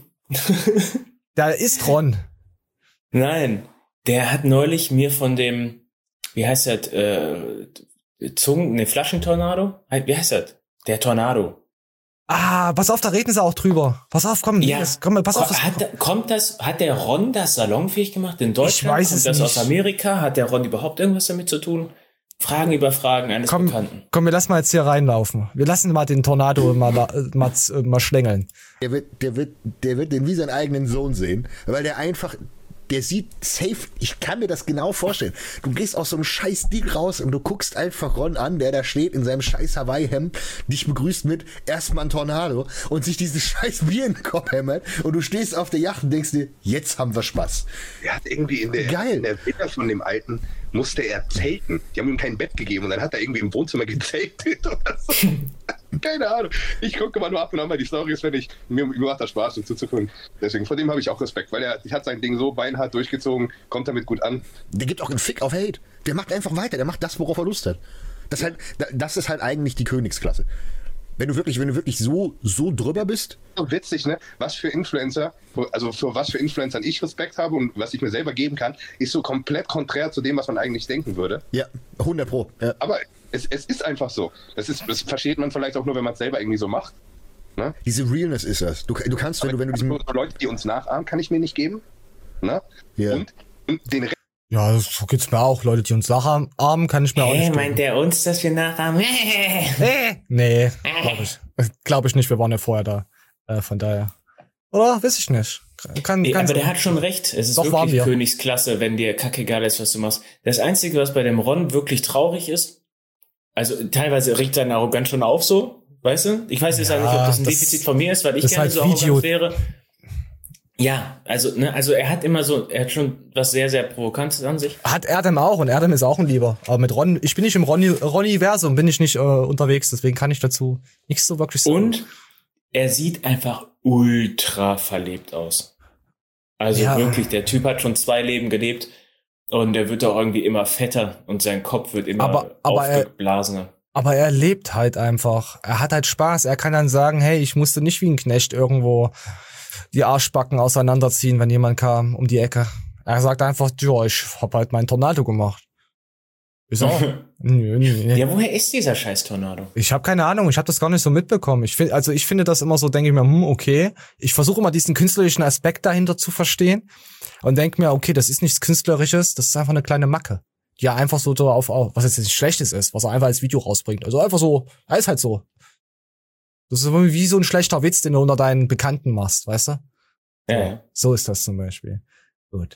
Da ist Ron. Nein, der hat neulich mir von dem, wie heißt das, äh, Zungen, ne, Flaschentornado? Wie heißt das? Der Tornado. Ah, pass auf, da reden sie auch drüber. Pass auf, komm, ja. das, komm, pass auf. Das hat, kommt das, hat der Ron das salonfähig gemacht in Deutschland? Ich weiß kommt es das nicht. Aus Amerika? Hat der Ron überhaupt irgendwas damit zu tun? Fragen über Fragen eines komm, Bekannten. Komm, wir lassen mal jetzt hier reinlaufen. Wir lassen mal den Tornado mal, mal, mal schlängeln. Der wird, der wird, der wird den wie seinen eigenen Sohn sehen, weil der einfach, der sieht safe, ich kann mir das genau vorstellen. Du gehst aus so einem scheiß Ding raus und du guckst einfach Ron an, der da steht in seinem scheiß Hawaii-Hemd, dich begrüßt mit erstmal ein Tornado und sich diesen scheiß Bier in den Kopf hämmert und du stehst auf der Yacht und denkst dir, jetzt haben wir Spaß. Er hat irgendwie in der, Geil. in der Villa von dem Alten musste er zelten. Die haben ihm kein Bett gegeben und dann hat er irgendwie im Wohnzimmer gezeltet oder so. Keine Ahnung. Ich gucke mal nur ab und an mal die Storys, wenn ich, mir, mir macht das Spaß, um zuzugucken. Deswegen, vor dem habe ich auch Respekt, weil er hat sein Ding so beinhart durchgezogen, kommt damit gut an. Der gibt auch einen Fick auf Hate. Der macht einfach weiter, der macht das, worauf er Lust hat. Das, halt, das ist halt eigentlich die Königsklasse. Wenn du wirklich, wenn du wirklich so, so drüber bist. So witzig, ne? Was für Influencer, also für was für Influencern ich Respekt habe und was ich mir selber geben kann, ist so komplett konträr zu dem, was man eigentlich denken würde. Ja, hundert Pro. Ja. Aber es, es ist einfach so. Das ist, das versteht man vielleicht auch nur, wenn man es selber irgendwie so macht. Ne? Diese Realness ist das. Du, du kannst, wenn du, wenn du diesen Leute, die uns nachahmen, kann ich mir nicht geben. Ne? Ja. Und, und den Rest. Ja, so geht's mir auch. Leute, die uns nachahmen, kann ich mir hey, auch nicht geben. Meint der uns, dass wir nachahmen? Nee, glaube ich. Glaube ich nicht, wir waren ja vorher da. Äh, von daher. Oder? Weiß ich nicht. Kann, nee, kann aber sein. der hat schon recht. Es ist Doch, wirklich Königsklasse, wenn dir kackegal ist, was du machst. Das Einzige, was bei dem Ron wirklich traurig ist, also teilweise regt seine Arroganz schon auf so, weißt du? Ich weiß jetzt ja, nicht, ob das ein das, Defizit von mir ist, weil ich gerne halt so arrogant wäre. Ja, also, ne, also er hat immer so, er hat schon was sehr, sehr Provokantes an sich. Hat Erdem auch und Erdem ist auch ein Lieber. Aber mit Ron, ich bin nicht im Ronny-Versum, bin ich nicht äh, unterwegs, deswegen kann ich dazu nichts so wirklich sagen. Und er sieht einfach ultra verlebt aus. Also ja. Wirklich, der Typ hat schon zwei Leben gelebt und er wird auch irgendwie immer fetter und sein Kopf wird immer aber, aber aufgeblasener. Er, aber er lebt halt einfach. Er hat halt Spaß. Er kann dann sagen, hey, ich musste nicht wie ein Knecht irgendwo die Arschbacken auseinanderziehen, wenn jemand kam um die Ecke. Er sagt einfach, ja, ich hab halt meinen Tornado gemacht. Ist auch. nö, nö. Ja, woher ist dieser scheiß Tornado? Ich habe keine Ahnung, ich habe das gar nicht so mitbekommen. Ich finde, also ich finde das immer so, denke ich mir, hm, okay. Ich versuche immer diesen künstlerischen Aspekt dahinter zu verstehen und denke mir, okay, das ist nichts Künstlerisches, das ist einfach eine kleine Macke, die er einfach so drauf, was jetzt nicht Schlechtes ist, was er einfach als Video rausbringt. Also einfach so, er ist halt so. Das ist wie so ein schlechter Witz, den du unter deinen Bekannten machst, weißt du? Ja. So ist das zum Beispiel. Gut.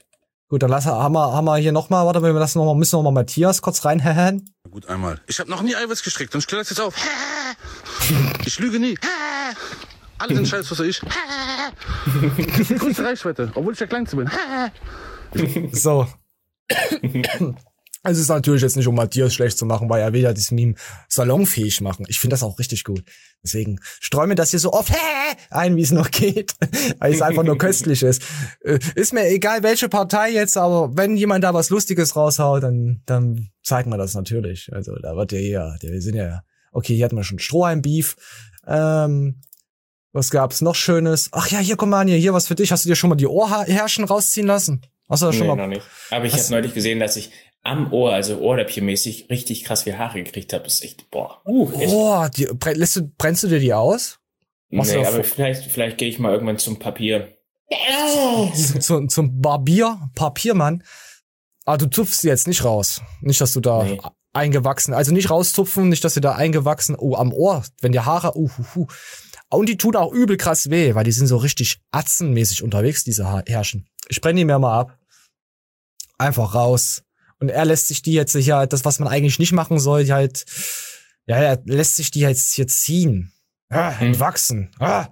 Gut, dann lassen, haben wir, haben wir hier nochmal, warte, wir lassen noch mal, müssen noch mal Matthias kurz reinhähen. Gut, einmal. Ich habe noch nie Eiweiß gestrickt und ich kläre das jetzt auf. Ich lüge nie. Alle sind scheiß, was ich. Größte Reichweite, obwohl ich der Kleinste bin. So. Es ist natürlich jetzt nicht, um Matthias schlecht zu machen, weil er will ja dieses Meme salonfähig machen. Ich finde das auch richtig gut. Deswegen streue mir das hier so oft ein, wie es noch geht, weil es einfach nur köstlich ist. Ist mir egal, welche Partei jetzt, aber wenn jemand da was Lustiges raushaut, dann, dann zeigen wir das natürlich. Also da wird ja hier, wir sind ja, okay, hier hatten wir schon Strohhalm-Beef. Ähm, was gab's noch Schönes? Ach ja, hier, komm mal an, hier, hier was für dich. Hast du dir schon mal die Ohrhärchen rausziehen lassen? Hast du das schon nee, mal? noch nicht. Aber ich habe neulich gesehen, dass ich am Ohr, also Ohrläppchenmäßig, richtig krass viel Haare gekriegt habe. Das ist echt, boah. Uh, echt. Boah, die, lässt du, brennst du dir die aus? Machst nee, aber vielleicht, vielleicht gehe ich mal irgendwann zum Papier. Zum, zum Barbier, Papiermann. Ah, du zupfst sie jetzt nicht raus. Nicht, dass du da nee. eingewachsen, also nicht rauszupfen, nicht, dass sie da eingewachsen, oh, am Ohr, wenn die Haare, uh, uh, uh. Und die tun auch übel krass weh, weil die sind so richtig atzenmäßig unterwegs, diese Härchen. Ich brenne die mir mal ab. Einfach raus. Und er lässt sich die jetzt ja, das, was man eigentlich nicht machen soll, die halt, ja, er lässt sich die jetzt hier ziehen. Ah, hm. Entwachsen. Ah.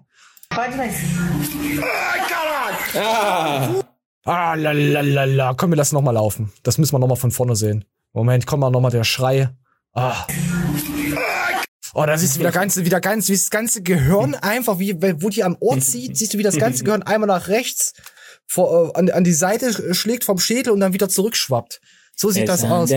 Ah. Ah, lalalala. Komm, wir lassen noch mal laufen. Das müssen wir noch mal von vorne sehen. Moment, komm mal noch mal der Schrei. Ah. Oh, das ist wieder ganz, wieder ganz, wie das ganze Gehirn einfach, wie, wo die am Ohr zieht, siehst du, wie das ganze Gehirn einmal nach rechts vor, äh, an, an die Seite schlägt vom Schädel und dann wieder zurückschwappt. So sieht das aus.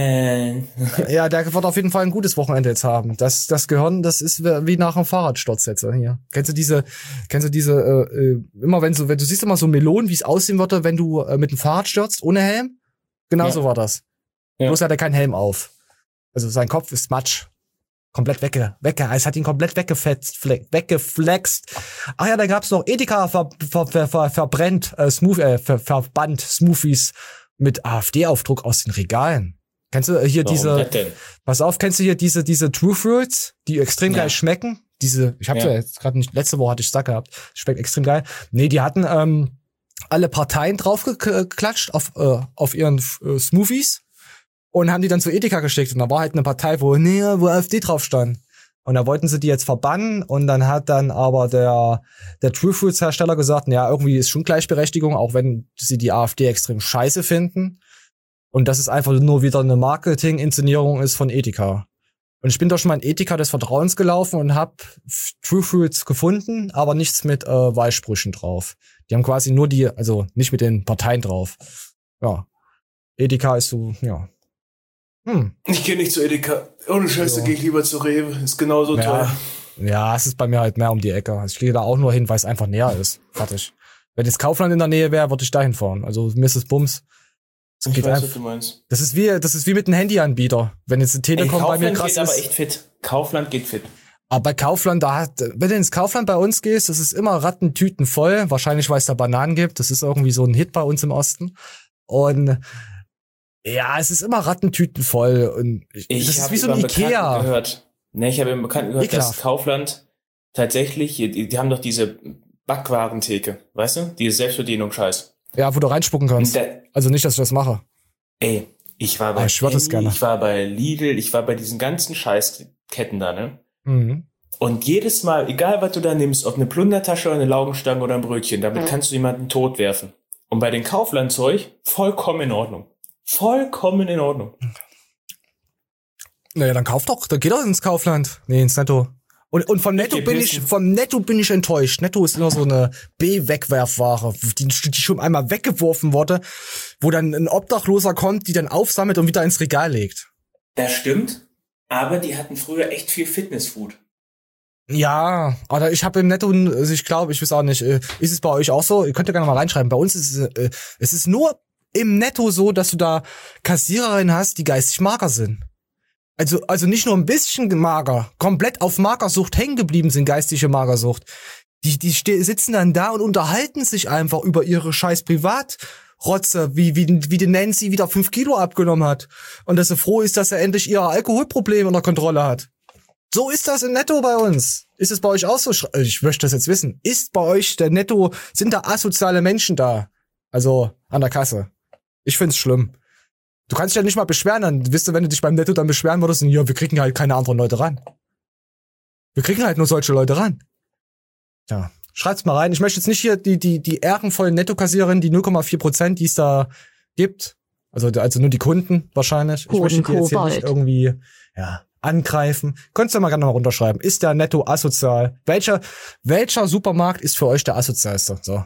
Ja, der wird auf jeden Fall ein gutes Wochenende jetzt haben. Das, das Gehirn, das ist wie nach einem Fahrradsturz jetzt hier. Kennst du diese, kennst du diese, äh, immer wenn so, wenn du siehst immer so Melonen, wie es aussehen würde, wenn du äh, mit dem Fahrrad stürzt, ohne Helm? Genau ja. So war das. Ja. Bloß hat er keinen Helm auf. Also sein Kopf ist Matsch. Komplett wegge, wegge, es hat ihn komplett weggefetzt, weggeflext. Ach ja, da gab's noch Edeka ver, ver, ver, ver, verbrennt, äh, Smooth, äh, ver, verbannt Smoothies mit AfD-Aufdruck aus den Regalen. Kennst du hier Warum diese, pass auf, kennst du hier diese, diese True Fruits, die extrem ja. geil schmecken? Diese, ich hab's ja, ja jetzt gerade nicht, letzte Woche hatte ich Sack gehabt, schmeckt extrem geil. Nee, die hatten, ähm, alle Parteien draufgeklatscht auf, äh, auf ihren äh, Smoothies. Und haben die dann zu Edeka geschickt. Und da war halt eine Partei, wo, nee, wo AfD drauf stand. Und da wollten sie die jetzt verbannen. Und dann hat dann aber der, der True Fruits Hersteller gesagt, ja, irgendwie ist schon Gleichberechtigung, auch wenn sie die AfD extrem scheiße finden. Und das ist einfach nur wieder eine Marketing-Inszenierung ist von Edeka. Und ich bin doch schon mal in Edeka des Vertrauens gelaufen und hab True Fruits gefunden, aber nichts mit äh, Wahlsprüchen drauf. Die haben quasi nur die, also nicht mit den Parteien drauf. Ja. Edeka ist so, ja. Hm. Ich gehe nicht zu Edeka. Ohne Scheiße, ja. Gehe ich lieber zu Rewe. Ist genauso ja. teuer. Ja, es ist bei mir halt mehr um die Ecke. Also ich gehe da auch nur hin, weil es einfach näher ist. Fertig. Wenn jetzt Kaufland in der Nähe wäre, würde ich dahin fahren. Also mir ist es Bums. Das ich geht weiß, einfach. was du meinst. Das ist wie, das ist wie mit einem Handyanbieter. Wenn jetzt die Telekom Ey, bei mir krass ist. Kaufland geht aber echt fit. Kaufland geht fit. Aber bei Kaufland, da hat, wenn du ins Kaufland bei uns gehst, das ist immer Rattentüten voll. Wahrscheinlich, weil es da Bananen gibt. Das ist irgendwie so ein Hit bei uns im Osten. Und ja, es ist immer Rattentüten voll und ich, ich das ist wie so ein Ikea. Gehört. Ne, ich habe im Bekannten gehört, Ekelhaft. Dass Kaufland tatsächlich, die, die haben doch diese Backwarentheke, weißt du? Diese Selbstbedienung-Scheiß. Ja, wo du reinspucken kannst. Der, also nicht, dass ich das mache. Ey, ich war bei ah, ich, Penny, gerne. ich war bei Lidl, ich war bei diesen ganzen Scheißketten da, ne? Mhm. Und jedes Mal, egal was du da nimmst, ob eine Plundertasche oder eine Laugenstange oder ein Brötchen, damit mhm. kannst du jemanden tot werfen. Und bei den Kaufland-Zeug vollkommen in Ordnung. Vollkommen in Ordnung. Naja, dann kauf doch, dann geh doch ins Kaufland. Nee, ins Netto. Und, und vom Netto bin ich, vom Netto bin ich enttäuscht. Netto ist immer so eine B-Wegwerfware, die, die schon einmal weggeworfen wurde, wo dann ein Obdachloser kommt, die dann aufsammelt und wieder ins Regal legt. Das stimmt, aber die hatten früher echt viel Fitnessfood. Ja, aber ich habe im Netto, also ich glaube, ich weiß auch nicht, ist es bei euch auch so? Ihr könnt ja gerne mal reinschreiben. Bei uns ist es, es ist nur im Netto so, dass du da Kassiererinnen hast, die geistig mager sind. Also, also nicht nur ein bisschen mager, komplett auf Magersucht hängen geblieben sind, geistige Magersucht. Die, die ste- sitzen dann da und unterhalten sich einfach über ihre scheiß Privatrotze, wie, wie, wie die Nancy wieder fünf Kilo abgenommen hat. Und dass sie froh ist, dass er endlich ihr Alkoholproblem unter Kontrolle hat. So ist das im Netto bei uns. Ist es bei euch auch so? Ich möchte das jetzt wissen. Ist bei euch der Netto, sind da asoziale Menschen da? Also, an der Kasse. Ich find's schlimm. Du kannst dich ja nicht mal beschweren, dann wisst du, wenn du dich beim Netto dann beschweren würdest, ja, wir kriegen halt keine anderen Leute ran. Wir kriegen halt nur solche Leute ran. Ja, schreibt's mal rein. Ich möchte jetzt nicht hier die, die, die ehrenvollen Nettokassiererinnen, die null Komma vier Prozent, die es da gibt, also, also nur die Kunden wahrscheinlich. Ich möchte die jetzt hier nicht irgendwie, ja, angreifen. Könntest du mal gerne mal runterschreiben. Ist der Netto asozial? Welcher, welcher Supermarkt ist für euch der asozialste? So.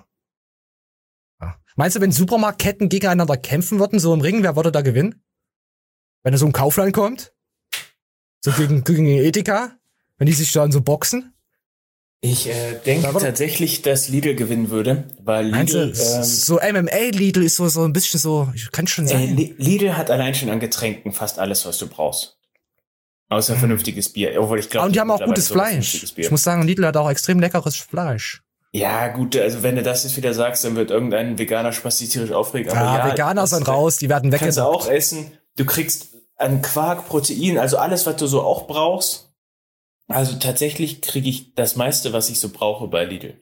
Ja. Meinst du, wenn Supermarktketten gegeneinander kämpfen würden, so im Ring, wer würde da gewinnen? Wenn da so ein Kaufland kommt? So gegen, gegen Edeka? Wenn die sich dann so boxen? Ich äh, denke da tatsächlich, dass Lidl gewinnen würde, weil Lidl... Du, ähm, so M M A-Lidl ist so, so ein bisschen so, ich kann schon sagen. Äh, Lidl hat allein schon an Getränken fast alles, was du brauchst. Außer vernünftiges Bier. Obwohl ich glaube, und die haben auch gutes Fleisch. Ich muss sagen, Lidl hat auch extrem leckeres Fleisch. Ja, gut, also wenn du das jetzt wieder sagst, dann wird irgendein Veganer spastisch tierisch aufregen. Aber ja, ja, Veganer sind raus, die werden weggedrückt. Kannst du auch essen. Du kriegst an Quark, Protein, also alles, was du so auch brauchst. Also tatsächlich kriege ich das meiste, was ich so brauche bei Lidl.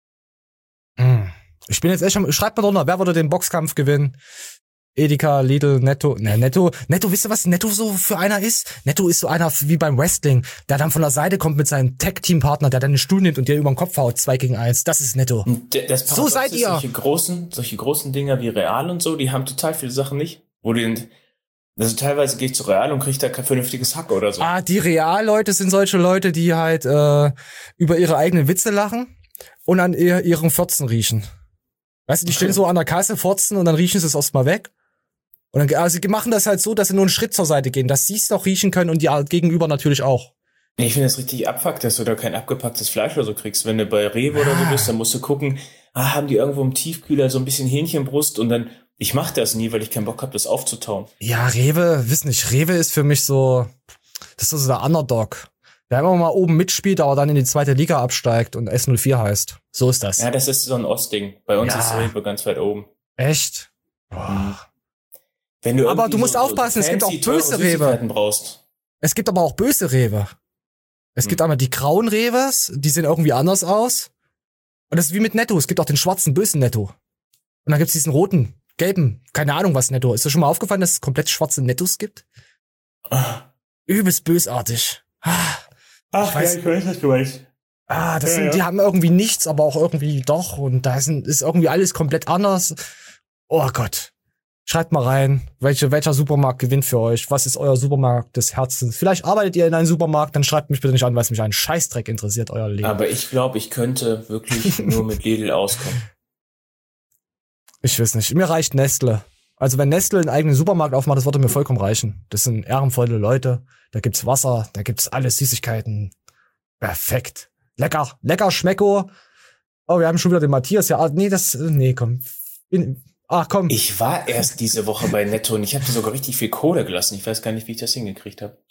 Ich bin jetzt echt schon, schreibt mal drunter, wer würde den Boxkampf gewinnen? Edeka, Lidl, Netto, ne, Netto, Netto, wisst ihr, was Netto so für einer ist? Netto ist so einer wie beim Wrestling, der dann von der Seite kommt mit seinem Tag-Team-Partner, der dann einen Stuhl nimmt und dir über den Kopf haut, zwei gegen eins. Das ist Netto. Das so seid ihr. Solche großen, solche großen Dinger wie Real und so, die haben total viele Sachen nicht, wo die, also teilweise gehe ich zu Real und kriege da kein vernünftiges Hack oder so. Ah, die Real-Leute sind solche Leute, die halt äh, über ihre eigenen Witze lachen und an ihr, ihren Fürzen riechen. Weißt du, die stehen so an der Kasse, furzen und dann riechen sie es erstmal weg. Und dann, also sie machen das halt so, dass sie nur einen Schritt zur Seite gehen, dass sie es doch riechen können und die Gegenüber natürlich auch. Ich finde das richtig abfuckt, dass du da kein abgepacktes Fleisch oder so kriegst. Wenn du bei Rewe ah. oder so bist, dann musst du gucken, ah, haben die irgendwo im Tiefkühler so ein bisschen Hähnchenbrust und dann, ich mach das nie, weil ich keinen Bock habe, das aufzutauen. Ja, Rewe, wissen nicht, Rewe ist für mich so, das ist so der Underdog. Der immer mal oben mitspielt, aber dann in die zweite Liga absteigt und S null vier heißt. So ist das. Ja, das ist so ein Ostding. Bei uns ja. ist Rewe ganz weit oben. Echt? Boah. Wenn du aber du musst so, aufpassen, so es gibt auch böse Rewe. Brauchst. Es gibt aber auch böse Rewe. Es hm. gibt einmal die grauen Rewes, die sehen irgendwie anders aus. Und das ist wie mit Netto, es gibt auch den schwarzen, bösen Netto. Und dann gibt's diesen roten, gelben, keine Ahnung was Netto. Ist dir schon mal aufgefallen, dass es komplett schwarze Nettos gibt? Ah. Übelst bösartig. Ah. Ach, ich weiß, ja, ich weiß, was du weißt. Ah, das ja, sind, ja. die haben irgendwie nichts, aber auch irgendwie doch. Und da sind, ist irgendwie alles komplett anders. Oh Gott. Schreibt mal rein, welche, welcher Supermarkt gewinnt für euch? Was ist euer Supermarkt des Herzens? Vielleicht arbeitet ihr in einem Supermarkt, dann schreibt mich bitte nicht an, weil es mich einen Scheißdreck interessiert, euer Leben. Aber ich glaube, ich könnte wirklich nur mit Lidl auskommen. Ich weiß nicht. Mir reicht Nestle. Also wenn Nestle einen eigenen Supermarkt aufmacht, das würde mir vollkommen reichen. Das sind ehrenvolle Leute. Da gibt's Wasser, da gibt's alles Süßigkeiten. Perfekt. Lecker, lecker Schmecko. Oh, wir haben schon wieder den Matthias. Ja, nee, das, nee, komm. In, Ach komm. Ich war erst diese Woche bei Netto und ich habe sogar richtig viel Kohle gelassen. Ich weiß gar nicht, wie ich das hingekriegt habe.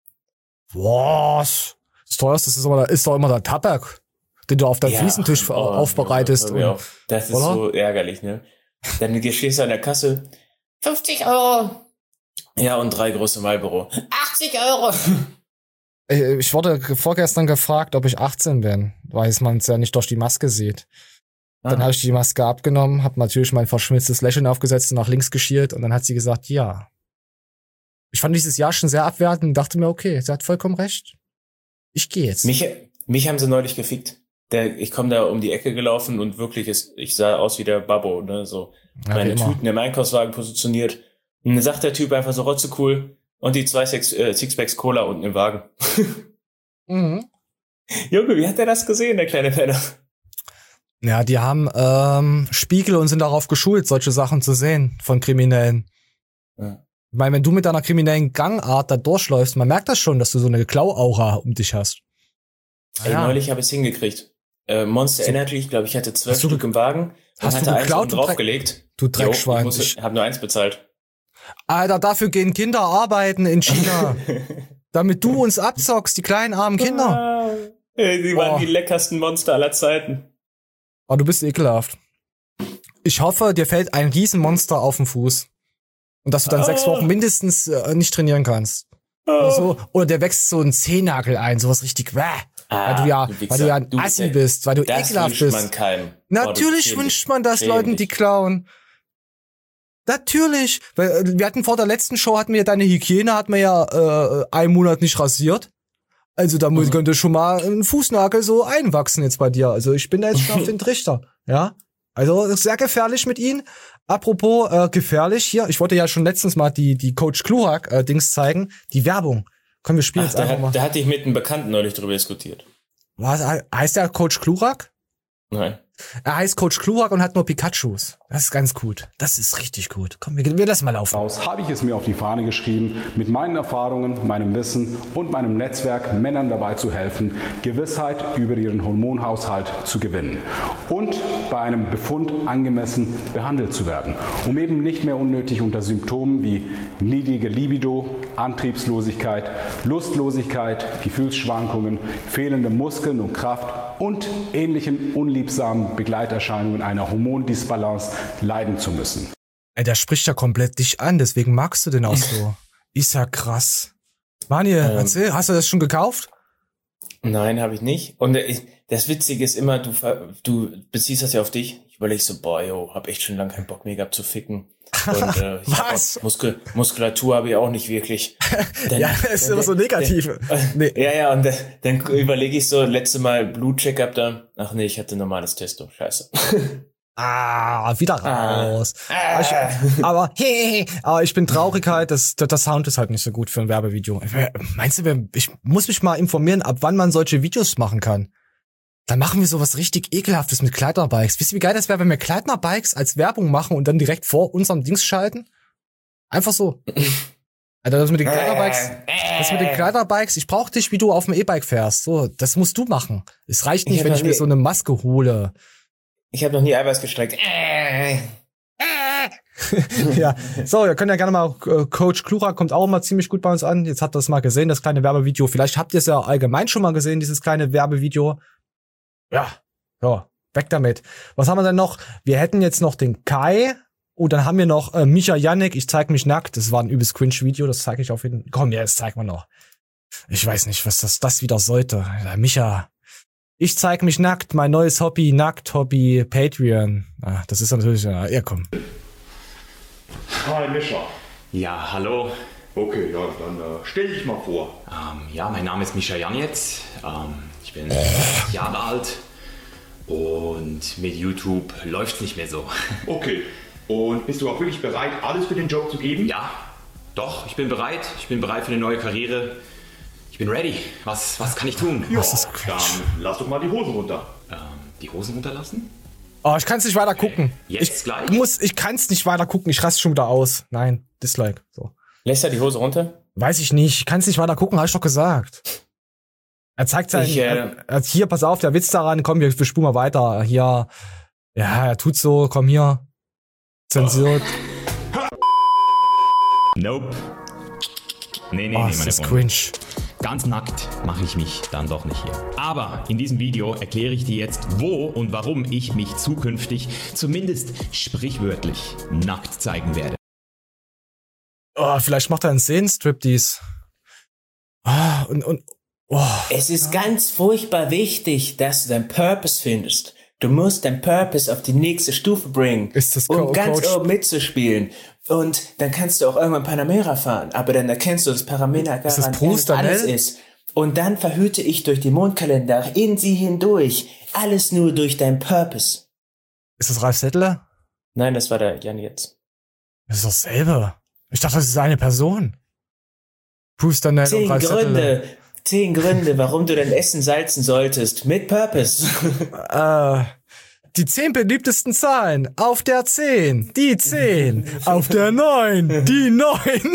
Was? Das teuerste ist, immer, ist doch immer der Tabak, den du auf deinem ja, Fliesentisch oh, aufbereitest. Ja, und, das ist oder? So ärgerlich, ne? Dann stehst du an der Kasse. fünfzig Euro. Ja, und drei große Marlboro. achtzig Euro. Ich wurde vorgestern gefragt, ob ich achtzehn bin, weil man es ja nicht durch die Maske sieht. Dann ah. habe ich die Maske abgenommen, habe natürlich mein verschmitztes Lächeln aufgesetzt und nach links geschielt und dann hat sie gesagt, ja. Ich fand dieses Jahr schon sehr abwertend und dachte mir, okay, sie hat vollkommen recht. Ich gehe jetzt. Mich, mich haben sie neulich gefickt. Der, ich komme da um die Ecke gelaufen und wirklich, ist, ich sah aus wie der Babbo, ne, so ja, meine Tüten im Einkaufswagen positioniert. Und dann sagt der Typ einfach so, rotze cool und die zwei Six, äh, Sixpacks Cola unten im Wagen. mhm. Junge, wie hat der das gesehen, der kleine Penner? Ja, die haben ähm, Spiegel und sind darauf geschult, solche Sachen zu sehen von Kriminellen. Ja. Ich meine, wenn du mit deiner kriminellen Gangart da durchläufst, man merkt das schon, dass du so eine Klauaura um dich hast. Ey, ja. Neulich habe ich es hingekriegt. Äh, Monster so. Energy, ich glaube, ich hatte zwölf Stück im Wagen. Hast hatte du geklaut, eins draufgelegt. Du Dreckschwein. Jo, ich habe nur eins bezahlt. Alter, dafür gehen Kinder arbeiten in China. Damit du uns abzockst, die kleinen armen Kinder. Die waren oh. die leckersten Monster aller Zeiten. Oh, du bist ekelhaft. Ich hoffe, dir fällt ein Riesenmonster auf den Fuß. Und dass du dann oh. sechs Wochen mindestens äh, nicht trainieren kannst. Oh. Oder so. Oder der wächst so ein Zehennagel ein, sowas richtig wäh. Ah, weil du ja, du weil du ja ein du, Assi ey, bist, weil du ekelhaft bist. Man keinem. Natürlich oh, wünscht man das Leuten, die klauen. Natürlich. Weil wir hatten vor der letzten Show, hatten wir deine Hygiene, hatten wir ja äh, einen Monat nicht rasiert. Also da mhm. könnte schon mal ein Fußnagel so einwachsen jetzt bei dir. Also ich bin da jetzt schon auf den Trichter. Ja. Also sehr gefährlich mit ihnen. Apropos äh, gefährlich hier, ich wollte ja schon letztens mal die die Coach Klurak äh, Dings zeigen, die Werbung. Komm, wir spielen Ach, jetzt einfach hat, mal. Da hatte ich mit einem Bekannten neulich drüber diskutiert. Was heißt der Coach Klurak? Nein. Er heißt Coach Klurak und hat nur Pikachus. Das ist ganz gut. Das ist richtig gut. Komm, wir, wir lassen mal laufen. Aus habe ich es mir auf die Fahne geschrieben, mit meinen Erfahrungen, meinem Wissen und meinem Netzwerk Männern dabei zu helfen, Gewissheit über ihren Hormonhaushalt zu gewinnen und bei einem Befund angemessen behandelt zu werden, um eben nicht mehr unnötig unter Symptomen wie niedrige Libido, Antriebslosigkeit, Lustlosigkeit, Gefühlsschwankungen, fehlende Muskeln und Kraft und ähnlichen unliebsamen Begleiterscheinungen einer Hormondisbalance leiden zu müssen. Ey, der spricht ja komplett dich an, deswegen magst du den auch so. Ist ja krass. Manuel, ähm, erzähl, hast du das schon gekauft? Nein, habe ich nicht. Und das Witzige ist immer, du, du beziehst das ja auf dich. Ich überlege so, boah, yo, hab echt schon lange keinen Bock mehr gehabt zu ficken. Und äh, ich Was? Hab Muskel, Muskulatur habe ich auch nicht wirklich. Dann, ja, das ist immer so negativ. Dann, nee. Ja, ja, und dann, dann überlege ich so, letzte Mal Blutcheck-up da. Ach nee, ich hatte normales Testo. Scheiße. Ah, wieder raus. Ah. Ich, aber hey, aber ich bin traurig halt, das, der Sound ist halt nicht so gut für ein Werbevideo. Meinst du, ich muss mich mal informieren, ab wann man solche Videos machen kann? Dann machen wir sowas richtig Ekelhaftes mit Kleiderbikes. Wisst ihr, wie geil das wäre, wenn wir Kleiderbikes als Werbung machen und dann direkt vor unserem Dings schalten? Einfach so. Alter, das mit den Kleiderbikes, das mit den Kleiderbikes, ich brauch dich, wie du auf dem E-Bike fährst. So, das musst du machen. Es reicht nicht, ich wenn ich mir so eine Maske hole. Ich habe noch nie Eiweiß gestreckt. Ja, so, ihr könnt ja gerne mal, äh, Coach Klurak kommt auch immer ziemlich gut bei uns an. Jetzt habt ihr das mal gesehen, das kleine Werbevideo. Vielleicht habt ihr es ja allgemein schon mal gesehen, dieses kleine Werbevideo. Ja, ja, weg damit. Was haben wir denn noch? Wir hätten jetzt noch den Kai. Und dann haben wir noch äh, Micha Yannick, ich zeig mich nackt. Das war ein übelst Cringe-Video, das zeige ich auf jeden Fall. Komm, ja, das zeigen wir noch. Ich weiß nicht, was das, das wieder sollte. Ja, Micha, ich zeig mich nackt, mein neues Hobby, Nackt-Hobby, Patreon. Ah, das ist natürlich, ja, ja, komm. Hi, Micha. Ja, hallo. Okay, ja, dann äh, stell dich mal vor. Ähm, ja, mein Name ist Micha Janetz. Ähm, ich bin äh. Jahre alt und mit YouTube läuft's nicht mehr so. Okay. Und bist du auch wirklich bereit, alles für den Job zu geben? Ja, doch, ich bin bereit. Ich bin bereit für eine neue Karriere. Ich bin ready. Was, was kann ich tun? Ja, dann lass doch mal die Hosen runter. Ähm, die Hosen runterlassen? Oh, ich kann's nicht weiter gucken. Jetzt ich gleich? Muss, ich kann's nicht weiter gucken. Ich raste schon wieder aus. Nein, Dislike. So. Lässt er die Hose runter? Weiß ich nicht. Ich kann's nicht weiter gucken, habe ich doch gesagt. Er zeigt sein, ich, äh, er, er, hier, pass auf, der Witz daran. Komm, wir, wir spulen mal weiter. Hier, ja, er tut so. Komm hier. Zensiert. Nope. Nee, nee, oh, nee, das meine ist Freunde. cringe. Ganz nackt mache ich mich dann doch nicht hier. Aber in diesem Video erkläre ich dir jetzt, wo und warum ich mich zukünftig zumindest sprichwörtlich nackt zeigen werde. Oh, vielleicht macht er einen Szenenstriptease. Oh, und, und, oh. Es ist ganz furchtbar wichtig, dass du deinen Purpose findest. Du musst deinen Purpose auf die nächste Stufe bringen, ist das um Co- ganz Coach? oben mitzuspielen. Und dann kannst du auch irgendwann Panamera fahren. Aber dann erkennst du, dass Panamera Ist das gar Proust alles Danell? ist. Und dann verhüte ich durch den Mondkalender in sie hindurch. Alles nur durch deinen Purpose. Ist das Ralf Settler? Nein, das war der Jan jetzt. Das ist doch dasselbe. Ich dachte, das ist eine Person. Bruce Danell und Zehn Ralf Gründe, Settler. zehn Gründe, warum du dein Essen salzen solltest. Mit Purpose. äh, die zehn beliebtesten Zahlen. Auf der zehn. Die zehn. Auf der neun. Die neun.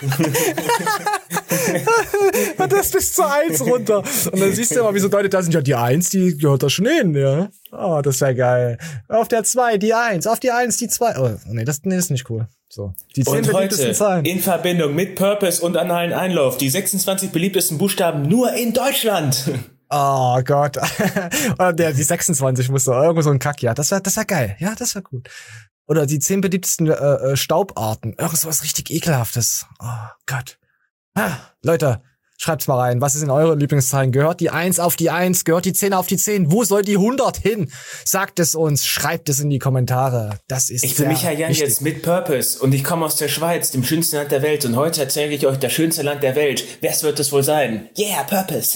Und das bis zur eins runter. Und dann siehst du mal, wie so Leute da sind. Ja, die eins, die gehört da schon hin, ja. Oh, das wäre geil. Auf der zwei, die eins. Auf die eins, die zwei. Oh, nee, das, nee, das ist nicht cool. So. Die zehn Und beliebtesten heute Zahlen. in Verbindung mit Purpose und analen Einlauf die sechsundzwanzig beliebtesten Buchstaben nur in Deutschland. Oh Gott. Oder der, die sechsundzwanzig musste irgendwo so ein Kack. Ja, das wäre das wär geil. Ja, das wäre gut. Oder die zehn beliebtesten äh, Staubarten. Irgendwas richtig Ekelhaftes. Oh Gott. Ah, Leute, Schreibt's mal rein. Was ist in eure Lieblingszahlen? Gehört die eins auf die eins? Gehört die zehn auf die zehn? Wo soll die hundert hin? Sagt es uns. Schreibt es in die Kommentare. Das ist Ich bin Michael Jan jetzt mit Purpose und ich komme aus der Schweiz, dem schönsten Land der Welt. Und heute erzähle ich euch das schönste Land der Welt. Wer wird es wohl sein? Yeah, Purpose.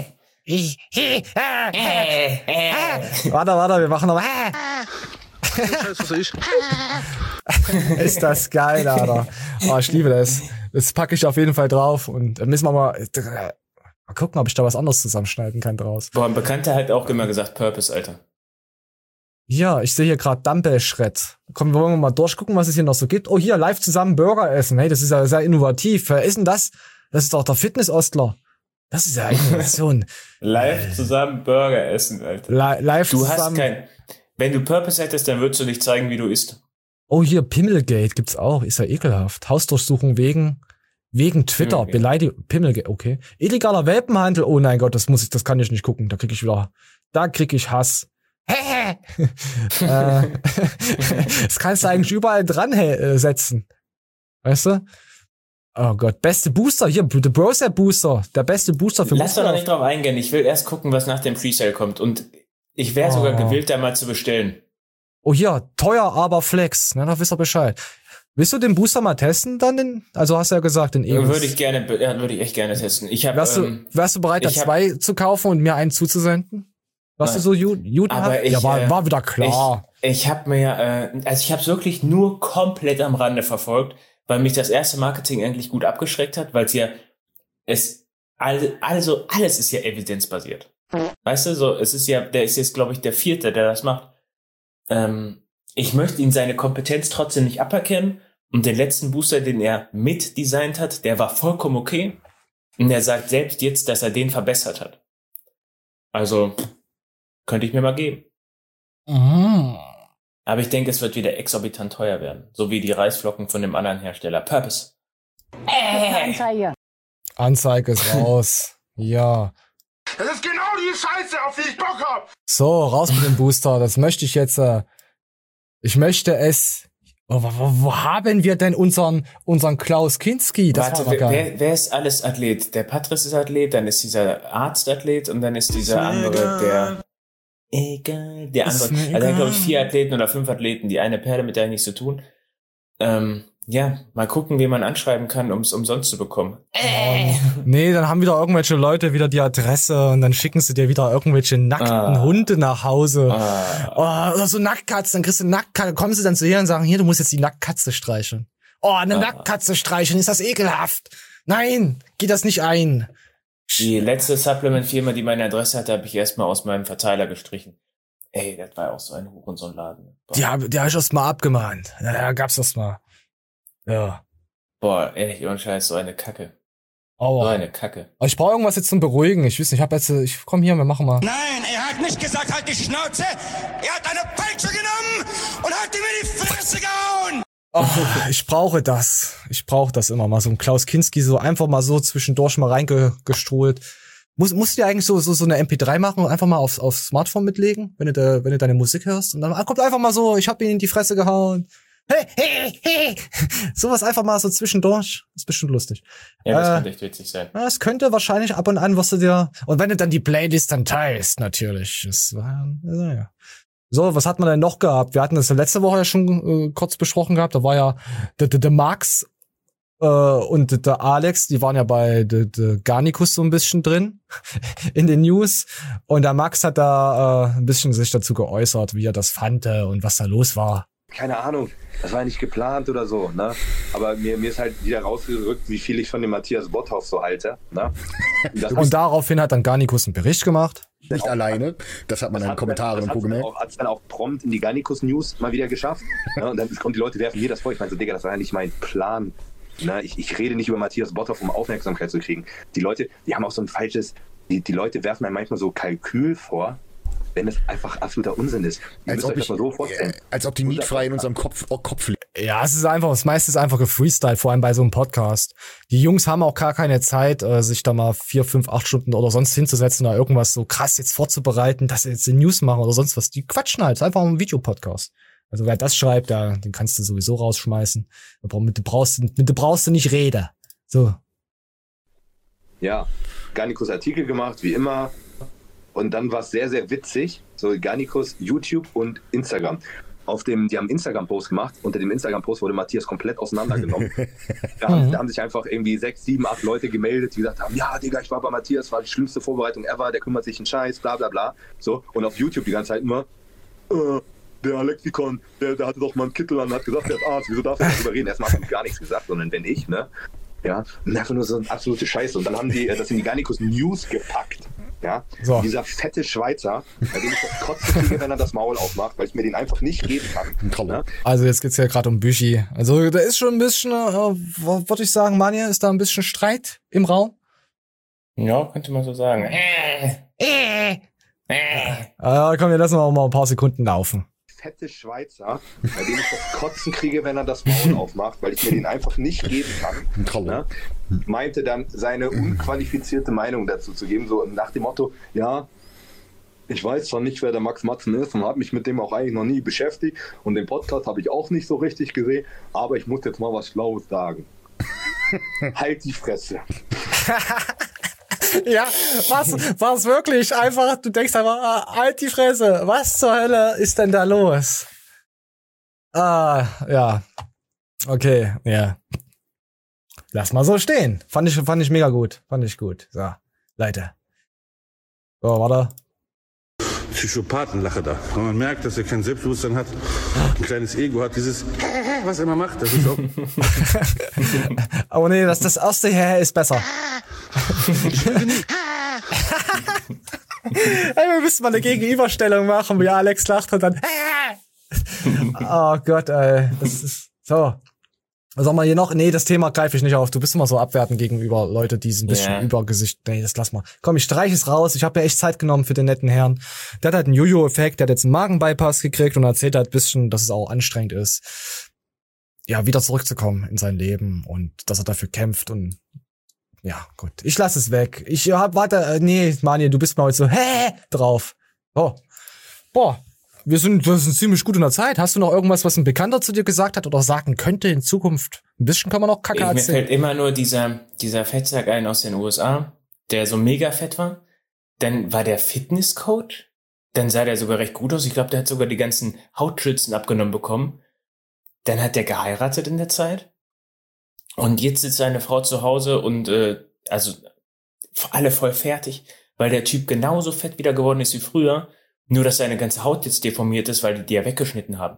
Warte, warte, wir machen noch. Ist das geil, Alter. Oh, ich liebe das. Das packe ich auf jeden Fall drauf und dann müssen wir mal, mal gucken, ob ich da was anderes zusammenschneiden kann draus. Boah, ein Bekannter hat auch immer gesagt Purpose, Alter. Ja, ich sehe hier gerade Dumbbell-Shred. Komm, wollen wir mal durchgucken, was es hier noch so gibt. Oh, hier, live zusammen Burger essen. Hey, das ist ja sehr innovativ. Wer ist denn das? Das ist doch der Fitness-Ostler. Das ist ja Innovation. Live zusammen Burger essen, Alter. Li- live du zusammen. hast kein, wenn du Purpose hättest, dann würdest du nicht zeigen, wie du isst. Oh, hier, Pimmelgate gibt's auch. Ist ja ekelhaft. Hausdurchsuchung wegen, wegen Twitter. Pimmelgate. Beleidigung. Pimmelgate, okay. Illegaler Welpenhandel. Oh nein Gott, das muss ich, das kann ich nicht gucken. Da krieg ich wieder, da krieg ich Hass. äh, das kannst du eigentlich überall dran äh, setzen. Weißt du? Oh Gott, beste Booster. Hier, The Brosep Booster. Der beste Booster für Lass doch noch nicht drauf eingehen. Ich will erst gucken, was nach dem Presale kommt. Und ich wäre Oh. sogar gewillt, da mal zu bestellen. Oh hier, teuer, aber Flex. Na, da wisst ihr Bescheid. Willst du den Booster mal testen dann? Den, also hast du ja gesagt, den E-Bus. Würde ich gerne, ja, würde ich echt gerne testen. Ich hab, Wärst du, ähm, wärst du bereit, da ich hab- zwei zu kaufen und mir einen zuzusenden? Warst du so Ju- judenhaft? Aber ich, Ja, war, äh, war wieder klar. Ich, ich habe mir, äh, also ich habe es wirklich nur komplett am Rande verfolgt, weil mich das erste Marketing eigentlich gut abgeschreckt hat, weil es ja, es, also, also alles ist ja evidenzbasiert. Weißt du, so, es ist ja, der ist jetzt, glaube ich, der vierte, der das macht. Ähm, ich möchte ihn seine Kompetenz trotzdem nicht aberkennen und den letzten Booster, den er mitdesignt hat, der war vollkommen okay. Und er sagt selbst jetzt, dass er den verbessert hat. Also, könnte ich mir mal geben. Mhm. Aber ich denke, es wird wieder exorbitant teuer werden. So wie die Reisflocken von dem anderen Hersteller. Purpose. Anzeige. Anzeige ist raus. Ja. Das ist genau die Scheiße, auf die ich Bock hab. So, raus mit dem Booster. Das möchte ich jetzt. Äh, ich möchte es. Oh, wo, wo, wo haben wir denn unseren unseren Klaus Kinski? Das Warte, war wer, doch geil. wer, wer ist alles Athlet? Der Patrice ist Athlet, dann ist dieser Arzt Athlet und dann ist dieser andere, der... Egal. Der Ist andere. mir Also dann glaube ich egal. vier Athleten oder fünf Athleten. Die eine Perle, mit der nichts zu tun. Ähm, ja, mal gucken, wie man anschreiben kann, um es umsonst zu bekommen. Oh, nee, dann haben wieder irgendwelche Leute wieder die Adresse und dann schicken sie dir wieder irgendwelche nackten Ah. Hunde nach Hause. Ah. Oh, oder so Nacktkatze, dann kriegst du Nacktkatze, kommen sie dann zu dir und sagen, hier, du musst jetzt die Nacktkatze streicheln. Oh, eine Ah. Nacktkatze streicheln, ist das ekelhaft. Nein, geht das nicht ein. Die letzte Supplement-Firma, die meine Adresse hatte, habe ich erstmal aus meinem Verteiler gestrichen. Ey, das war auch so ein Hurensohn-Laden. Boah. Die habe die hab ich erst mal abgemahnt. Ja, ja, gab's das mal. Ja. Boah, ehrlich, ohne Scheiß, so eine Kacke. Aua. So eine Kacke. Aber ich brauche irgendwas jetzt zum Beruhigen. Ich weiß nicht, ich hab jetzt, ich komm hier, wir machen mal. Nein, er hat nicht gesagt, halt die Schnauze. Er hat eine Peitsche genommen und hat ihm in die Fresse gehauen. Oh, ich brauche das. Ich brauche das immer mal. So ein Klaus Kinski, so einfach mal so zwischendurch mal reingestrahlt. Muss, musst du dir eigentlich so, so, so eine M P drei machen und einfach mal aufs, aufs Smartphone mitlegen, wenn du, da, wenn du deine Musik hörst? Und dann kommt einfach mal so, ich hab ihn in die Fresse gehauen. Hey, hey, hey. Sowas einfach mal so zwischendurch. Ist bestimmt lustig. Ja, das Äh, könnte echt witzig sein. Ja, es könnte wahrscheinlich ab und an, was du dir, und wenn du dann die Playlist dann teilst, natürlich. Das war, naja. So, was hat man denn noch gehabt? Wir hatten das ja letzte Woche ja schon äh, kurz besprochen gehabt. Da war ja der, der, der Max äh, und der Alex, die waren ja bei der, der Garnicus so ein bisschen drin in den News. Und der Max hat da äh, ein bisschen sich dazu geäußert, wie er das fand äh, und was da los war. Keine Ahnung, das war nicht geplant oder so, ne? Aber mir, mir ist halt wieder rausgerückt, wie viel ich von dem Matthias Botthoff so halte, ne? Und, das Und daraufhin hat dann Garnicus einen Bericht gemacht. Nicht alleine, das hat man in den Kommentaren und Co. gemerkt. Hat es dann auch prompt in die Garnicus News mal wieder geschafft. Ne? Und dann kommen die Leute, werfen mir das vor. Ich meine so, Digga, das war ja nicht mein Plan. Ne? Ich, ich rede nicht über Matthias Botthoff, um Aufmerksamkeit zu kriegen. Die Leute, die haben auch so ein falsches, die, die Leute werfen einem manchmal so Kalkül vor, wenn es einfach absoluter Unsinn ist. Ihr Als müsst ob, euch das ich, mal so vorstellen. äh, als ob die mietfrei in unserem Kopf, oh, Kopf liegt. Ja, es ist einfach, das meiste ist einfach gefreestyle, vor allem bei so einem Podcast. Die Jungs haben auch gar keine Zeit, äh, sich da mal vier, fünf, acht Stunden oder sonst hinzusetzen oder irgendwas so krass jetzt vorzubereiten, dass sie jetzt die News machen oder sonst was. Die quatschen halt, es ist einfach ein Videopodcast. Also wer das schreibt, da, den kannst du sowieso rausschmeißen. Aber mit dem brauchst du, mit dem brauchst du nicht reden. So. ja, Garnikus Artikel gemacht, wie immer. Und dann war es sehr, sehr witzig. So Garnikus, YouTube und Instagram. Auf dem, die haben Instagram-Post gemacht. Unter dem Instagram-Post wurde Matthias komplett auseinandergenommen. Da haben, da haben sich einfach irgendwie sechs, sieben, acht Leute gemeldet, die gesagt haben, ja, Digga, ich war bei Matthias, war die schlimmste Vorbereitung ever, der kümmert sich einen Scheiß, bla bla bla. So, und auf YouTube die ganze Zeit immer, äh, der Alexikon, der, der hatte doch mal einen Kittel an und hat gesagt, der ist Arzt, wieso darf er darüber reden? Erstmal hat er gar nichts gesagt, sondern wenn ich, ne? Ja, und einfach nur so eine absolute Scheiße. Und dann haben die das in die Garnikus News gepackt. Ja, so. Dieser fette Schweizer, bei dem ich das Kotzen kriege, wenn er das Maul aufmacht, weil ich mir den einfach nicht geben kann. Ne? Also jetzt geht's ja gerade um Büchi. Also da ist schon ein bisschen, äh, würde ich sagen, Manja, ist da ein bisschen Streit im Raum? Ja, könnte man so sagen. Äh, äh, äh. Ah, komm, wir lassen auch mal ein paar Sekunden laufen. Fette Schweizer, bei dem ich das Kotzen kriege, wenn er das Maul aufmacht, weil ich mir den einfach nicht geben kann, ne? Meinte dann seine unqualifizierte Meinung dazu zu geben, so nach dem Motto, ja, ich weiß zwar nicht, wer der Max Matzen ist und habe mich mit dem auch eigentlich noch nie beschäftigt und den Podcast habe ich auch nicht so richtig gesehen, aber ich muss jetzt mal was Schlaues sagen. Halt die Fresse. Ja, was, was wirklich einfach, du denkst einfach, ah, halt die Fresse, was zur Hölle ist denn da los? Ah, ja, okay, ja. Lass mal so stehen. Fand ich, fand ich mega gut, fand ich gut. So, Leute. So, warte. Psychopathenlache da. Wenn man merkt, dass er kein Selbstbewusstsein hat, ein kleines Ego hat, dieses, was er immer macht, das ist auch... Aber nee, das, das erste hier ist besser. Ey, wir müssen mal eine Gegenüberstellung machen, wie Alex lacht und dann oh Gott, ey. Das ist so. Was haben wir hier noch? Nee, das Thema greife ich nicht auf. Du bist immer so abwertend gegenüber Leute, die ein bisschen yeah. Übergesicht. Nee, das lass mal. Komm, ich streich es raus. Ich habe ja echt Zeit genommen für den netten Herrn. Der hat halt einen Jojo-Effekt, der hat jetzt einen Magenbypass gekriegt und erzählt halt ein bisschen, dass es auch anstrengend ist, ja, wieder zurückzukommen in sein Leben und dass er dafür kämpft und ja, gut. Ich lass es weg. Ich hab, warte, nee, Manuel, du bist mal heute so, hä, drauf. Oh. Boah. Wir sind, wir sind ziemlich gut in der Zeit. Hast du noch irgendwas, was ein Bekannter zu dir gesagt hat oder sagen könnte in Zukunft? Ein bisschen kann man noch Kacke erzählen. Mir fällt immer nur dieser, dieser Fettsack ein aus den U S A, der so mega fett war. Dann war der Fitnesscoach. Dann sah der sogar recht gut aus. Ich glaube, der hat sogar die ganzen Hautschützen abgenommen bekommen. Dann hat der geheiratet in der Zeit. Und jetzt sitzt seine Frau zu Hause und, äh, also, alle voll fertig, weil der Typ genauso fett wieder geworden ist wie früher. Nur, dass seine ganze Haut jetzt deformiert ist, weil die die ja weggeschnitten haben.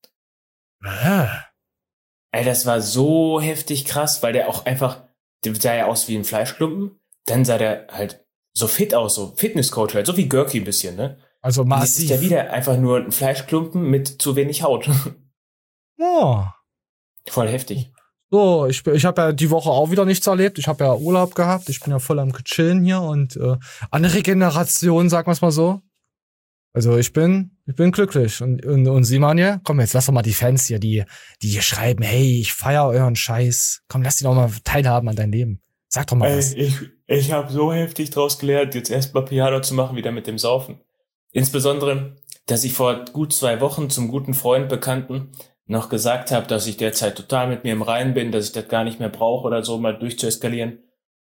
Ah. Ey, das war so heftig krass, weil der auch einfach, der sah ja aus wie ein Fleischklumpen. Dann sah der halt so fit aus, so Fitnesscoach halt, so wie Görki ein bisschen, ne? Also massiv. Jetzt ist ja wieder einfach nur ein Fleischklumpen mit zu wenig Haut. Oh. Voll heftig. So, ich, ich habe ja die Woche auch wieder nichts erlebt. Ich habe ja Urlaub gehabt. Ich bin ja voll am Chillen hier und äh, an Regeneration, sagen wir es mal so. Also ich bin, ich bin glücklich. Und, und, und Simon hier, komm, jetzt lass doch mal die Fans hier, die, die hier schreiben, hey, ich feier euren Scheiß. Komm, lass die doch mal teilhaben an dein Leben. Sag doch mal Ey, was. Ich, ich habe so heftig draus gelernt, jetzt erstmal Piano zu machen, wieder mit dem Saufen. Insbesondere, dass ich vor gut zwei Wochen zum guten Freund, Bekannten noch gesagt habe, dass ich derzeit total mit mir im Reinen bin, dass ich das gar nicht mehr brauche oder so, mal durchzueskalieren.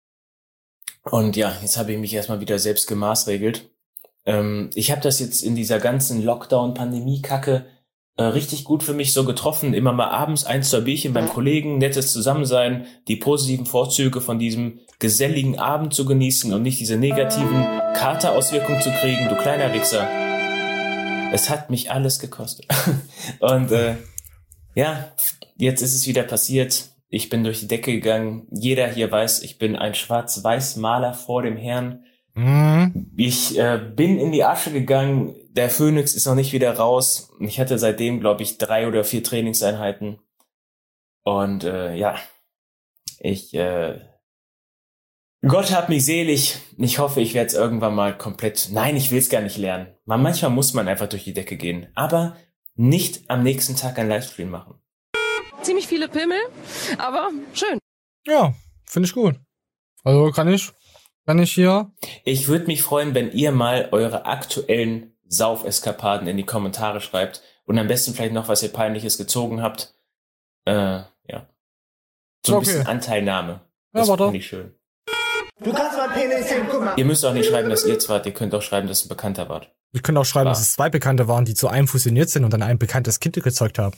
Und ja, jetzt habe ich mich erstmal wieder selbst gemaßregelt. Ähm, ich habe das jetzt in dieser ganzen Lockdown-Pandemie-Kacke äh, richtig gut für mich so getroffen. Immer mal abends ein, zwei Bierchen beim Kollegen, nettes Zusammensein, die positiven Vorzüge von diesem geselligen Abend zu genießen und nicht diese negativen Katerauswirkungen zu kriegen. Du kleiner Wichser. Es hat mich alles gekostet. Und äh, ja, jetzt ist es wieder passiert. Ich bin durch die Decke gegangen. Jeder hier weiß, ich bin ein Schwarz-Weiß-Maler vor dem Herrn. Mhm. Ich äh, bin in die Asche gegangen. Der Phönix ist noch nicht wieder raus. Ich hatte seitdem, glaube ich, drei oder vier Trainingseinheiten. Und äh, ja, ich äh, Gott hab mich selig. Ich hoffe, ich werde es irgendwann mal komplett... Nein, ich will es gar nicht lernen. Man, manchmal muss man einfach durch die Decke gehen. Aber nicht am nächsten Tag einen Livestream machen. Ziemlich viele Pimmel, aber schön. Ja, finde ich gut. Also kann ich... Kann ich hier? Ich würde mich freuen, wenn ihr mal eure aktuellen Saufeskapaden in die Kommentare schreibt und am besten vielleicht noch, was ihr Peinliches gezogen habt. Äh, ja. So ein Okay. bisschen Anteilnahme. Ja, Das warte. finde ich schön. Du kannst mal Penis sehen, guck mal. Ihr müsst auch nicht schreiben, dass ihr zwei wart. Ihr könnt auch schreiben, dass ein Bekannter wart. Wir können auch schreiben, War. dass es zwei Bekannte waren, die zu einem fusioniert sind und dann ein bekanntes Kind gezeugt haben.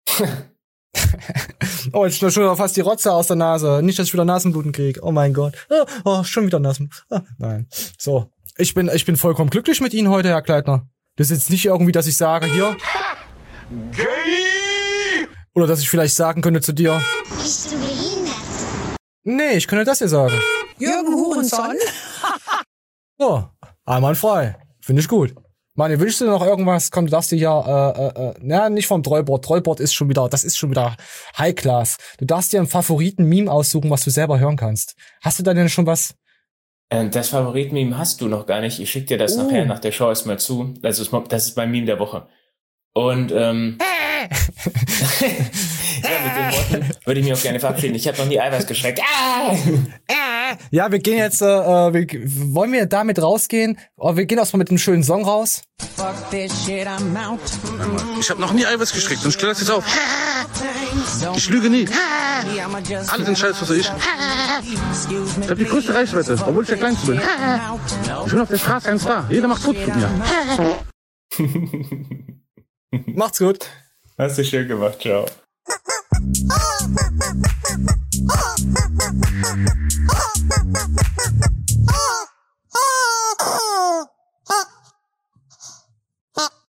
Oh, jetzt schnell schon fast die Rotze aus der Nase. Nicht, dass ich wieder Nasenbluten kriege. Oh mein Gott. Oh, oh schon wieder Nasen. Oh, nein. So. Ich bin, ich bin vollkommen glücklich mit Ihnen heute, Herr Kleitner. Das ist jetzt nicht irgendwie, dass ich sage, hier. Gay! Oder dass ich vielleicht sagen könnte zu dir. Bist du behindert? Nee, ich könnte das hier sagen. Jürgen Hurensohn? So. Einwandfrei. Finde ich gut. Mann, wünschst du noch irgendwas? Komm, du darfst dir ja, äh, äh, na, nicht vom Trollboard. Trollboard ist schon wieder, das ist schon wieder High Class. Du darfst dir einen Favoriten-Meme aussuchen, was du selber hören kannst. Hast du da denn schon was? Äh, das Favorit-Meme hast du noch gar nicht. Ich schick dir das Uh. nachher nach der Show erstmal zu. Das ist, das ist mein Meme der Woche. Und, ähm, ja, mit den Worten würde ich mich auch gerne verabschieden. Ich habe noch nie Eiweiß geschreckt. Ah! Ja, wir gehen jetzt, äh, wir, wollen wir damit rausgehen? Oh, wir gehen erstmal mit einem schönen Song raus. Ich habe noch nie Eiweiß geschreckt und ich klär das jetzt auf. Ich lüge nie. Alle sind scheiße, was ich. Ich habe die größte Reichweite, obwohl ich der Kleinste bin. Ich bin auf der Straße ein Star. Jeder macht Fotos mit mir. Macht's gut. Hast du schön gemacht, ciao.